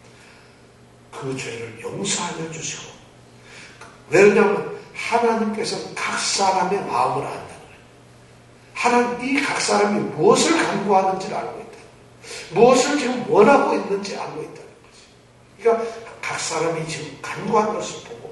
그 죄를 용서하여 주시고 왜냐하면 하나님께서는 각 사람의 마음을 안다는 거예요. 하나님 이 각 사람이 무엇을 간구하는지를 알고 있다. 무엇을 지금 원하고 있는지 알고 있다는 거지. 그러니까 각 사람이 지금 간구한 것을 보고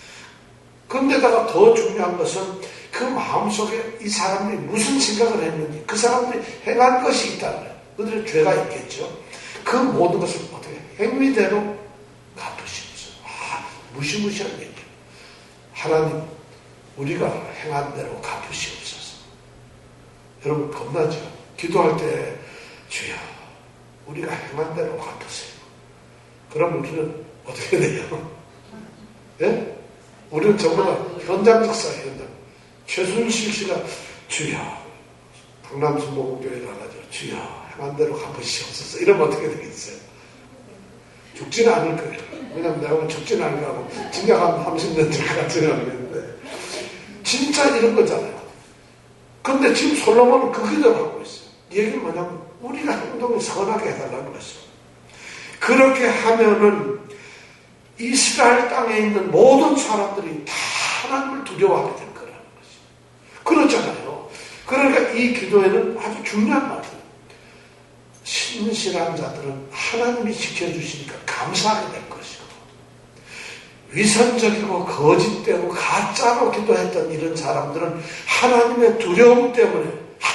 그런데다가 더 중요한 것은 그 마음속에 이 사람들이 무슨 생각을 했는지 그 사람들이 행한 것이 있다는 거예요. 그들의 죄가 있겠죠. 그 모든 것을 어떻게 행위대로 갚으시면서 무시무시한 얘기예요. 하나님 우리가 행한 대로 갚으시옵소서. 여러분 겁나죠? 기도할 때 주여 우리가 행한 대로 갚으세요. 그럼 우리는 어떻게 돼요? 예? 우리는 전부 다 현장 역사예요, 현장. 최순실 씨가 주여, 강남순복음교회 나가죠. 주여, 행한 대로 갚으시옵소서. 이러면 어떻게 되겠어요? 죽지는 않을 거예요. 왜냐면 내가 죽지는 않을 거고, 진작 한 30년 전까지는 알겠는데. 진짜 이런 거잖아요. 근데 지금 솔로몬은 그 기도를 하고 있어요. 이 얘기는 뭐냐면, 우리가 행동을 선하게 해달라는 것이죠. 그렇게 하면은, 이스라엘 땅에 있는 모든 사람들이 다 하나님을 두려워하게 될 거라는 것이죠. 그렇잖아요. 그러니까 이 기도에는 아주 중요한 말이에요. 신실한 자들은 하나님이 지켜주시니까 감사하게 될 것이고, 위선적이고 거짓되고 가짜로 기도했던 이런 사람들은 하나님의 두려움 때문에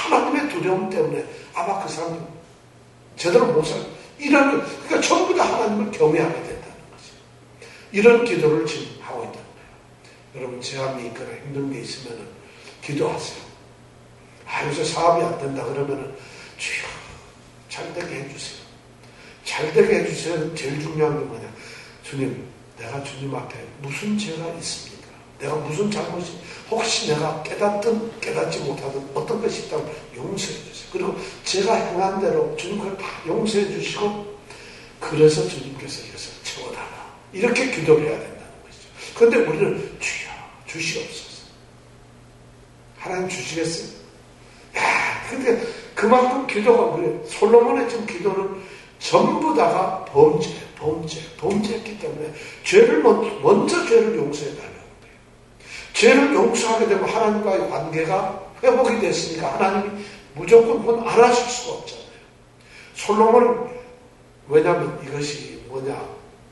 아마 그 사람은 제대로 못 살아요. 그러니까 전부 다 하나님을 경외하게 된다는 거죠. 이런 기도를 지금 하고 있다는 거예요. 여러분, 제한이 있거나 힘든 게 있으면 기도하세요. 요새 사업이 안 된다 그러면은 주여, 잘 되게 해주세요. 잘 되게 해주세요. 제일 중요한 게 뭐냐? 주님, 내가 주님 앞에 무슨 죄가 있습니까? 내가 무슨 잘못이, 혹시 내가 깨닫든 깨닫지 못하든 어떤 것이 있다면 용서해 주세요. 그리고 제가 행한 대로 주님 그걸 다 용서해 주시고, 그래서 주님께서 이것을 채워달라. 이렇게 기도를 해야 된다는 것이죠. 그런데 우리는 주여, 주시옵소서. 하나님 주시겠어요? 근데 그만큼 기도가 우리 솔로몬의 지금 기도는 전부 다가 범죄했기 때문에 먼저 죄를 용서해 달라는 거예요. 죄를 용서하게 되면 하나님과의 관계가 회복이 됐으니까 하나님이 무조건 그건 안 하실 수가 없잖아요. 솔로몬은 왜냐하면 이것이 뭐냐?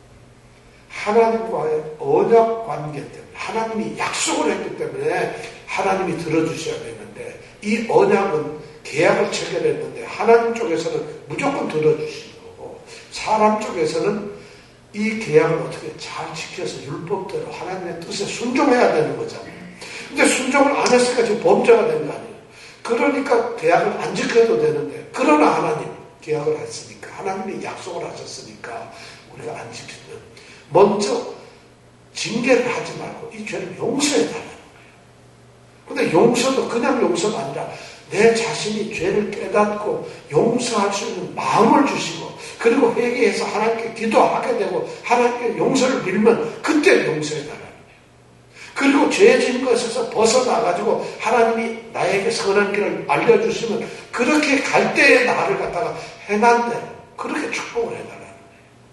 하나님과의 언약 관계 때문에 하나님이 약속을 했기 때문에 하나님이 들어주셔야 되는데, 이 언약은 계약을 체결했는데 하나님 쪽에서는 무조건 들어주시는 거고, 사람 쪽에서는 이 계약을 어떻게 잘 지켜서 율법대로 하나님의 뜻에 순종해야 되는 거잖아요. 근데 순종을 안 했으니까 지금 범죄가 된 거 아니에요. 그러니까 계약을 안 지켜도 되는데, 그러나 하나님 계약을 했으니까, 하나님이 약속을 하셨으니까 우리가 안 지키면 먼저 징계를 하지 말고 이 죄를 용서해 달라는 거예요. 근데 용서도 그냥 용서가 아니라 내 자신이 죄를 깨닫고 용서할 수 있는 마음을 주시고, 그리고 회개해서 하나님께 기도하게 되고 하나님께 용서를 빌면 그때 용서해 달라는 거예요. 그리고 죄 지은 것에서 벗어나가지고 하나님이 나에게 선한 길을 알려주시면 그렇게 갈 때에 나를 갖다가 행한 대로 그렇게 축복을 해달라는 거예요.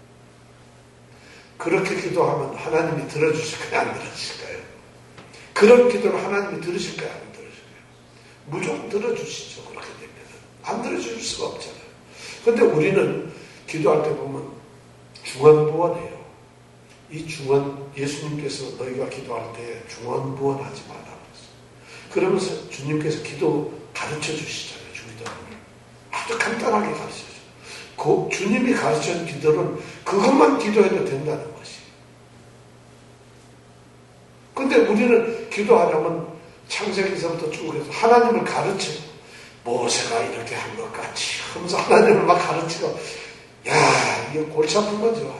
그렇게 기도하면 하나님이 들어주실까요? 안 들어주실까요? 그런 기도를 하나님이 들으실까요? 안 들으실까요? 무조건 들어주시죠. 그렇게 되면. 안 들어줄 수가 없잖아요. 그런데 우리는 기도할 때 보면 중언부언해요. 이 중언, 예수님께서 너희가 기도할 때 중언부언하지 말라 그랬어요. 그러면서 주님께서 기도 가르쳐 주시잖아요. 주기도를. 아주 간단하게 가르쳐 줘요. 그 주님이 가르쳐준 기도는 그것만 기도해도 된다는 것이에요. 근데 우리는 기도하려면 창세기서부터 쭉 해서 하나님을 가르치고, 모세가 이렇게 한 것 같이 하면서 하나님을 막 가르치고, 야, 이게 골치 아픈 거죠.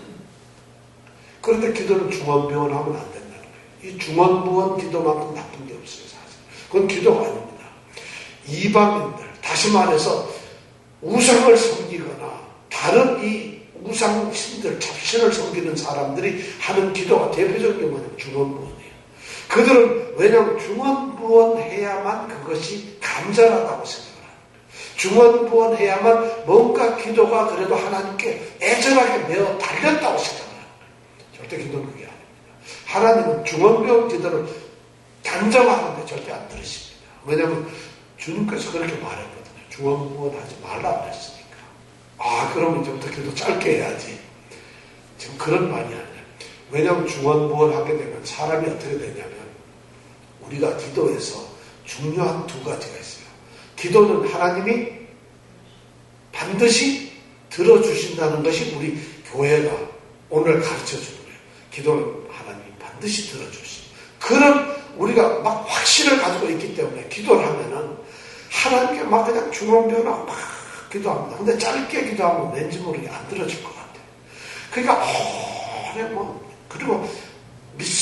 그런데 기도는 중언부언하면 안 된다는 거예요. 이 중언부언 기도만큼 나쁜 게 없어요, 사실. 그건 기도가 아닙니다. 이방인들, 다시 말해서 우상을 섬기거나 다른 이 우상신들, 잡신을 섬기는 사람들이 하는 기도가 대표적인 게 뭐냐면 중언부언이에요. 그들은 왜냐하면 중언부언해야만 그것이 간절하다고 생각을 합니다. 중언부언해야만 뭔가 기도가 그래도 하나님께 애절하게 매어 달렸다고 생각을 합니다. 절대 기도는 그게 아닙니다. 하나님은 중언부언 기도를 단정하는데 절대 안 들으십니다. 왜냐하면 주님께서 그렇게 말했거든요. 중언부언하지 말라 그랬으니까. 그러면 이제부터 기도 짧게 해야지. 지금 그런 말이 아니에요. 왜냐하면 중언부언하게 되면 사람이 어떻게 되냐면, 우리가 기도에서 중요한 두 가지가 있어요. 기도는 하나님이 반드시 들어주신다는 것이 우리 교회가 오늘 가르쳐주는 거예요. 기도는 하나님이 반드시 들어주시고, 그런 우리가 막 확신을 가지고 있기 때문에 기도를 하면은 하나님께 막 그냥 중언부언하고 막 기도합니다. 근데 짧게 기도하면 왠지 모르게 안 들어질 것 같아요. 그러니까 그리고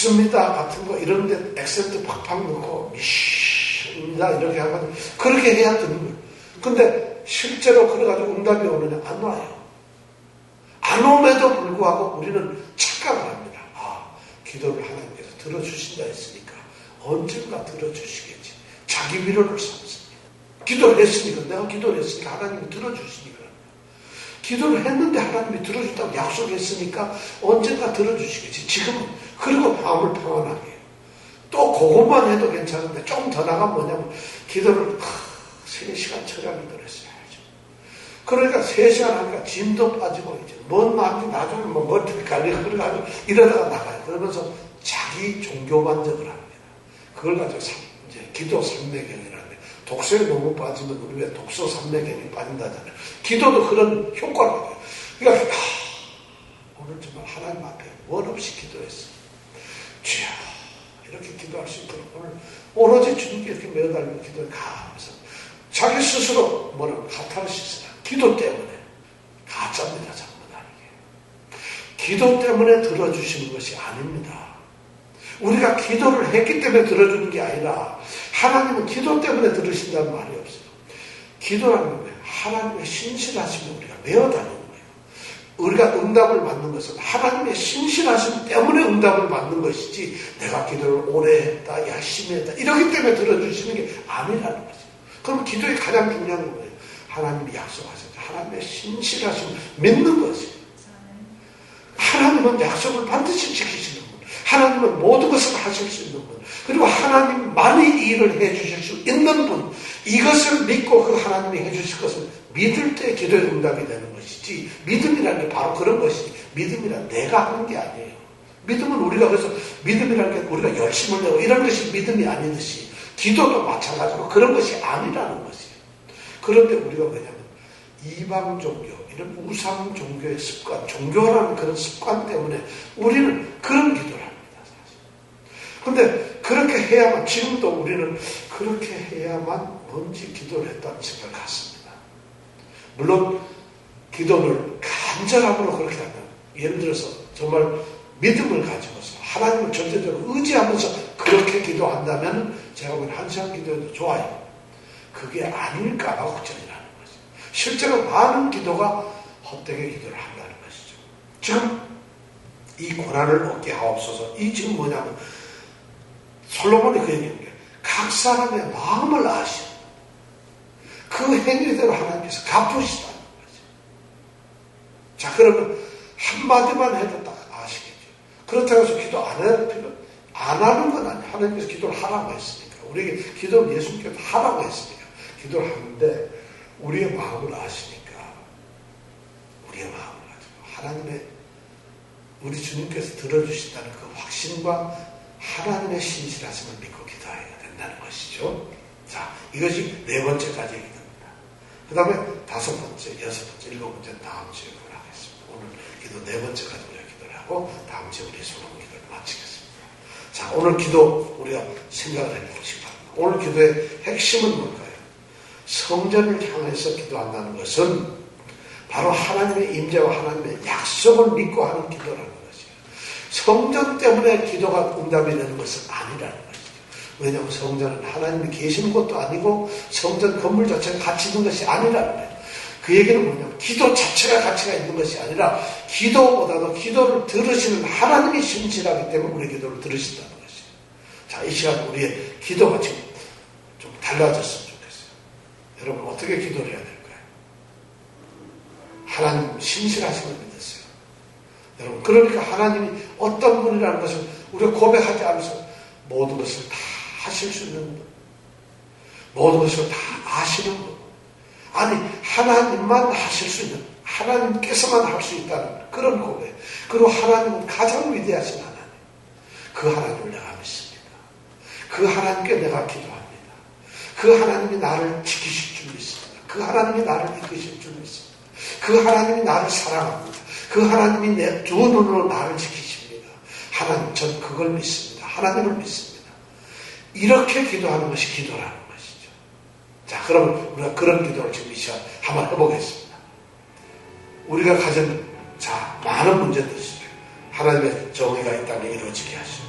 믿습니다 같은 거 이런 데 액센트 팍팍 넣고 믿습니다 이렇게 하면 그렇게 해야 되는 거예요. 근데 실제로 그래가지고 응답이 오느냐? 안 와요. 안 옴에도 불구하고 우리는 착각을 합니다. 기도를 하나님께서 들어주신다 했으니까 언젠가 들어주시겠지. 자기 위로를 삼습니다. 기도를 했으니까, 내가 기도를 했으니까 하나님이 들어주시니까. 기도를 했는데 하나님이 들어준다고 약속했으니까 언젠가 들어주시겠지. 지금은. 그리고 마음을 평안하게 해요. 또 그것만 해도 괜찮은데 좀 더 나가면 뭐냐면 기도를 3시간 철야를 들었어야죠. 그러니까 3시간 하니까 짐도 빠지고 이제 뭔 마음이 나중에 뭐 머리를 갈리고 그래가지고 이러다가 나가요. 그러면서 자기 종교 만족을 합니다. 그걸 가지고 이제 기도 삼매경이라는데 독서에 너무 빠지면 우리 왜 독서 삼매경이 빠진다잖아요. 기도도 그런 효과를 가져요. 그러니까 오늘 정말 하나님 앞에 원 없이 기도했어요. 주여 이렇게 기도할 수 있도록 오늘 오로지 주님께 이렇게 매어달리고 기도를 가면서 자기 스스로 뭐라고 카타르시스라 기도 때문에 가짜입니다. 전부 아니게. 기도 때문에 들어주시는 것이 아닙니다. 우리가 기도를 했기 때문에 들어주는 게 아니라 하나님은 기도 때문에 들으신다는 말이 없어요. 기도라는 건 하나님의 신실하심에 우리가 매어다니는 거예요. 우리가 응답을 받는 것은 하나님의 신실하심 때문에 응답을 받는 것이지 내가 기도를 오래 했다, 열심히 했다 이러기 때문에 들어주시는 게 아니라는 거죠. 그럼 기도의 가장 중요한 건 뭐예요? 하나님이 약속하셨죠. 하나님의 신실하심을 믿는 것이에요. 하나님은 약속을 반드시 지키시는 분. 하나님은 모든 것을 하실 수 있는 분. 그리고 하나님만이 이 일을 해주실 수 있는 분. 이것을 믿고 그 하나님이 해주실 것을 믿을 때 기도의 응답이 되는 것이지 믿음이라는 게 바로 그런 것이지 믿음이란 내가 하는 게 아니에요. 믿음은 우리가 그래서 믿음이라는 게 우리가 열심을 내고 이런 것이 믿음이 아니듯이 기도도 마찬가지로 그런 것이 아니라는 것이에요. 그런데 우리가 뭐냐면 이방 종교, 이런 우상 종교의 습관, 종교라는 그런 습관 때문에 우리는 그런 기도를 합니다. 사실. 근데 그렇게 해야만, 지금도 우리는 그렇게 해야만 뭔지 기도를 했다는 생각을 갖습니다. 물론 기도를 간절함으로 그렇게 한다. 예를 들어서 정말 믿음을 가지고서 하나님을 전체적으로 의지하면서 그렇게 기도한다면 제가 보기엔 1시간 기도해도 좋아요. 그게 아닐까봐 걱정이라는 거죠. 실제로 많은 기도가 헛되게 기도를 한다는 것이죠. 지금 이 고난을 얻게 하옵소서. 이 지금 뭐냐면 솔로몬이 그 얘기한 게 각 사람의 마음을 아시오. 그 행위대로 하나님께서 갚으시다는 거죠. 자, 그러면 한마디만 해도 딱 아시겠죠. 그렇다고 해서 기도 안 해야 필요, 안 하는 건 아니에요. 하나님께서 기도를 하라고 했으니까. 우리에게 기도는 예수님께서 하라고 했으니까. 기도를 하는데 우리의 마음을 아시니까 우리의 마음을 가지고 하나님의 우리 주님께서 들어주신다는 그 확신과 하나님의 신실하심을 믿고 기도해야 된다는 것이죠. 자, 이것이 4번째까지 얘기됩니다. 그 다음에 5번째, 6번째, 7번째 다음 주에 하겠습니다. 오늘 기도 4번째까지 우리가 기도를 하고 다음 주에 우리 소망 기도를 마치겠습니다. 자, 오늘 기도 우리가 생각을 해보고 싶어요. 오늘 기도의 핵심은 뭘까요? 성전을 향해서 기도한다는 것은 바로 하나님의 임재와 하나님의 약속을 믿고 하는 기도라는 것이에요. 성전 때문에 기도가 응답이 되는 것은 아니라는 것이죠. 왜냐하면 성전은 하나님이 계시는 것도 아니고 성전 건물 자체가 가치 있는 것이 아니라는 거예요. 그 얘기는 뭐냐면 기도 자체가 가치가 있는 것이 아니라 기도보다도 기도를 들으시는 하나님이 신실하기 때문에 우리의 기도를 들으신다는 것이에요. 자, 이 시간 우리의 기도가 지금 좀 달라졌으면 좋겠어요. 여러분 어떻게 기도를 해야 될까요? 하나님 신실하심을 믿으세요. 여러분 그러니까 하나님이 어떤 분이라는 것을 우리가 고백하지 않아서 모든 것을 다 하실 수 있는 분, 모든 것을 다 아시는 분, 아니 하나님만 하실 수 있는, 하나님께서만 할 수 있다는 그런 고백. 그리고 하나님은 가장 위대하신 하나님, 그 하나님을 내가 믿습니다. 그 하나님께 내가 기도합니다. 그 하나님이 나를 지키실 줄 믿습니다. 그 하나님이 나를 이끄실 줄 믿습니다. 그 하나님이 나를 사랑합니다. 그 하나님이 내 두 눈으로 나를 지키십니다. 하나님, 전 그걸 믿습니다. 하나님을 믿습니다. 이렇게 기도하는 것이 기도라는 것이죠. 자, 그럼 우리가 그런 기도를 지금 이 시간 한번 해보겠습니다. 우리가 가진, 자, 많은 문제들이 있어요. 하나님의 정의가 이 땅에 이루어지게 하시옵소서.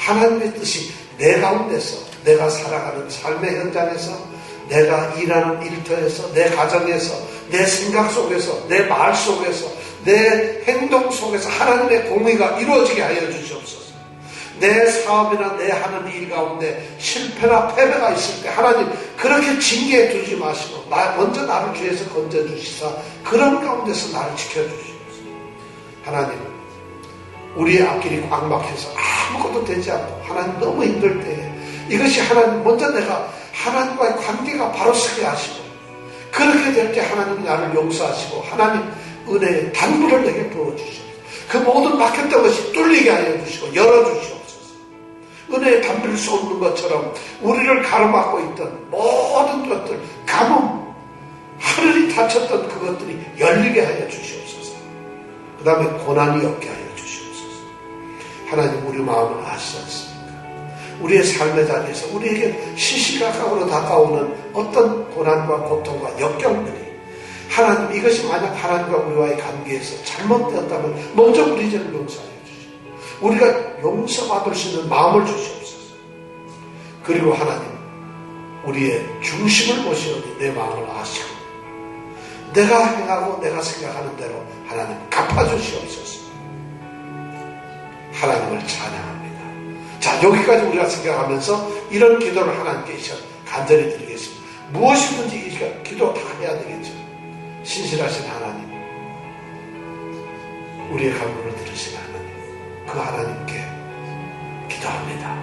하나님의 뜻이 내 가운데서, 내가 살아가는 삶의 현장에서, 내가 일하는 일터에서, 내 가정에서, 내 생각 속에서, 내 말 속에서, 내 행동 속에서 하나님의 공의가 이루어지게 하여 주시옵소서. 내 사업이나 내 하는 일 가운데 실패나 패배가 있을 때 하나님 그렇게 징계해 두지 마시고 먼저 나를 죄에서 건져주시사 그런 가운데서 나를 지켜주시옵소서. 하나님, 우리의 앞길이 꽉 막혀서 아무것도 되지 않고 하나님 너무 힘들 때에 이것이 하나님 먼저 내가 하나님과의 관계가 바로 서게 하시고 그렇게 될 때 하나님이 나를 용서하시고 하나님 은혜의 단물을 내게 부어주시옵소서. 그 모든 막혔던 것이 뚫리게 하여 주시고 열어주시옵소서. 은혜의 담비를 쏟는 것처럼 우리를 가로막고 있던 모든 것들, 가뭄, 하늘이 닫혔던 그것들이 열리게 하여 주시옵소서. 그 다음에 고난이 없게 하여 주시옵소서. 하나님, 우리 마음을 아시지 않습니까? 우리의 삶의 자리에서 우리에게 시시각각으로 다가오는 어떤 고난과 고통과 역경들이 하나님, 이것이 만약 하나님과 우리와의 관계에서 잘못되었다면 먼저 우리 죄를 용서하여 주시고 우리가 용서받을 수 있는 마음을 주시옵소서. 그리고 하나님, 우리의 중심을 보시오니 내 마음을 아시고 내가 행하고 내가 생각하는 대로 하나님 갚아주시옵소서. 하나님을 찬양합니다. 자, 여기까지 우리가 생각하면서 이런 기도를 하나님께 간절히 드리겠습니다. 무엇이든지 이 기도 다 해야 되겠죠. 신실하신 하나님, 우리의 간구를 들으신 하나님, 그 하나님께 기도합니다.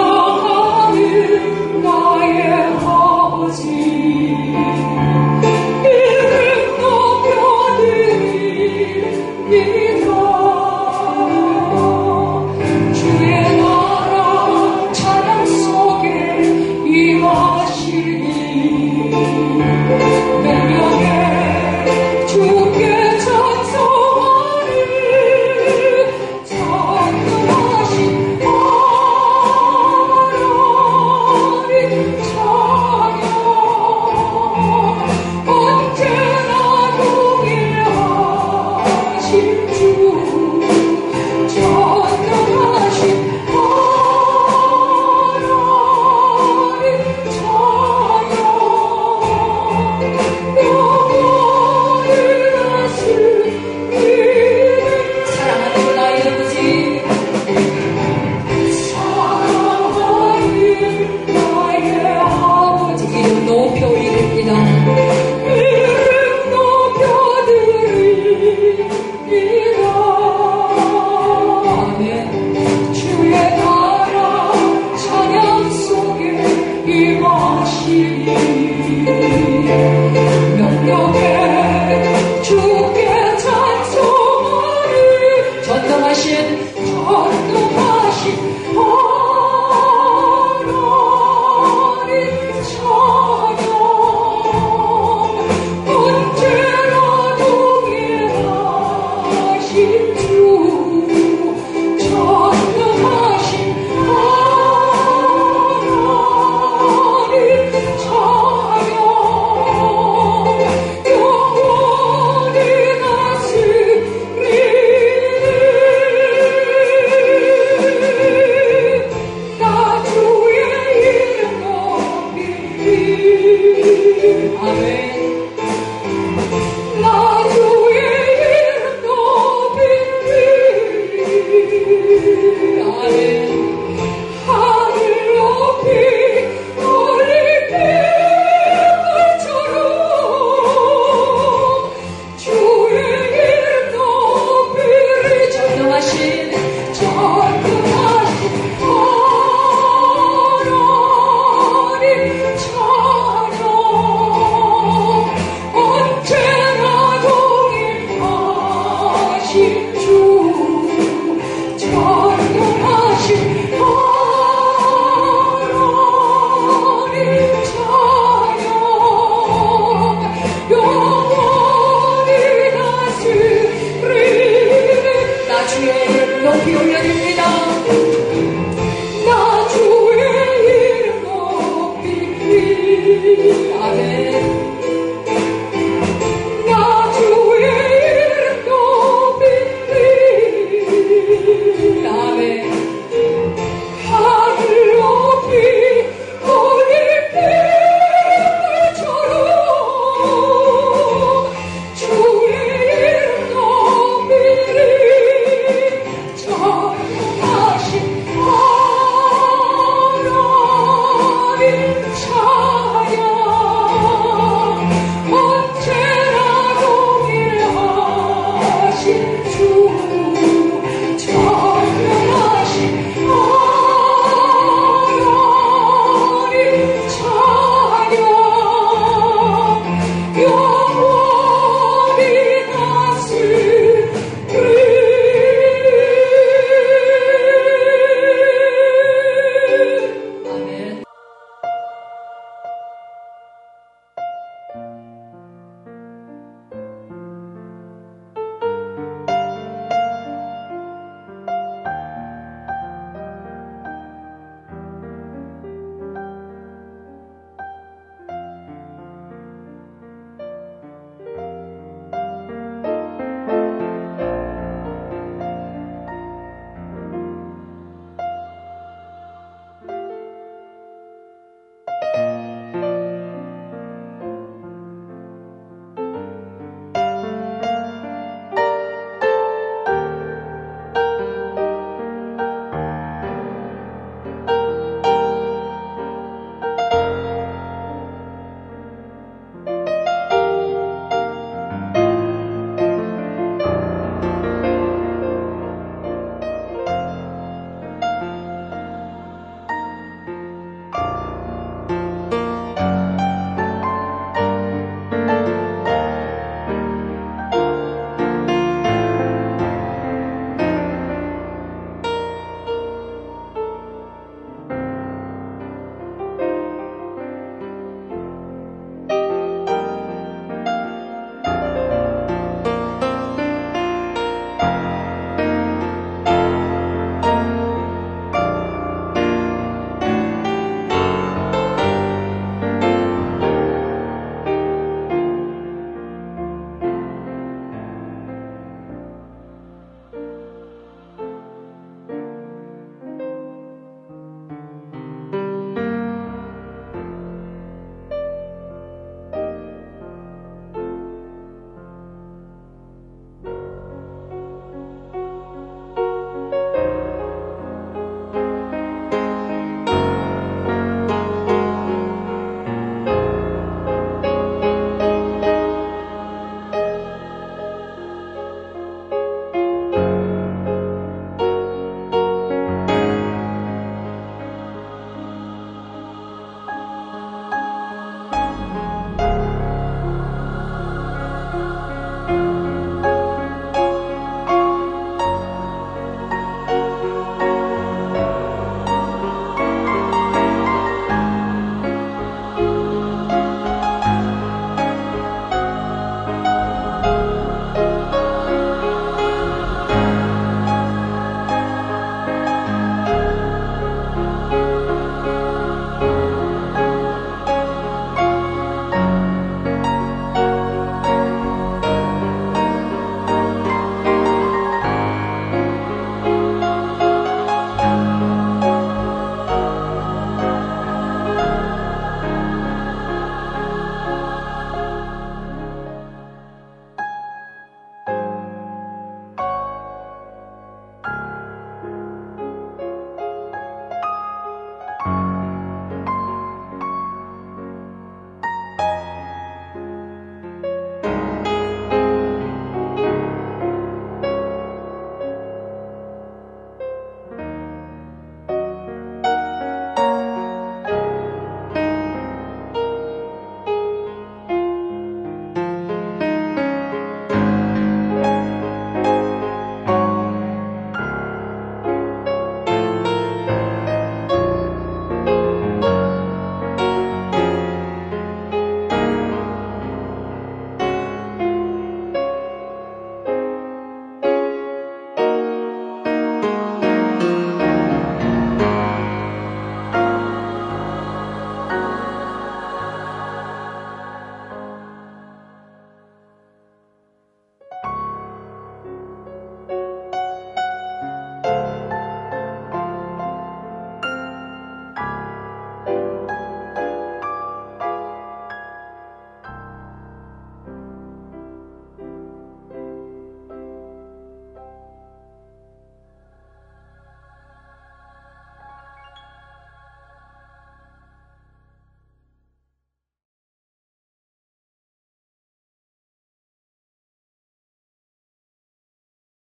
하나님 나의 아버지, 이름 높여드리리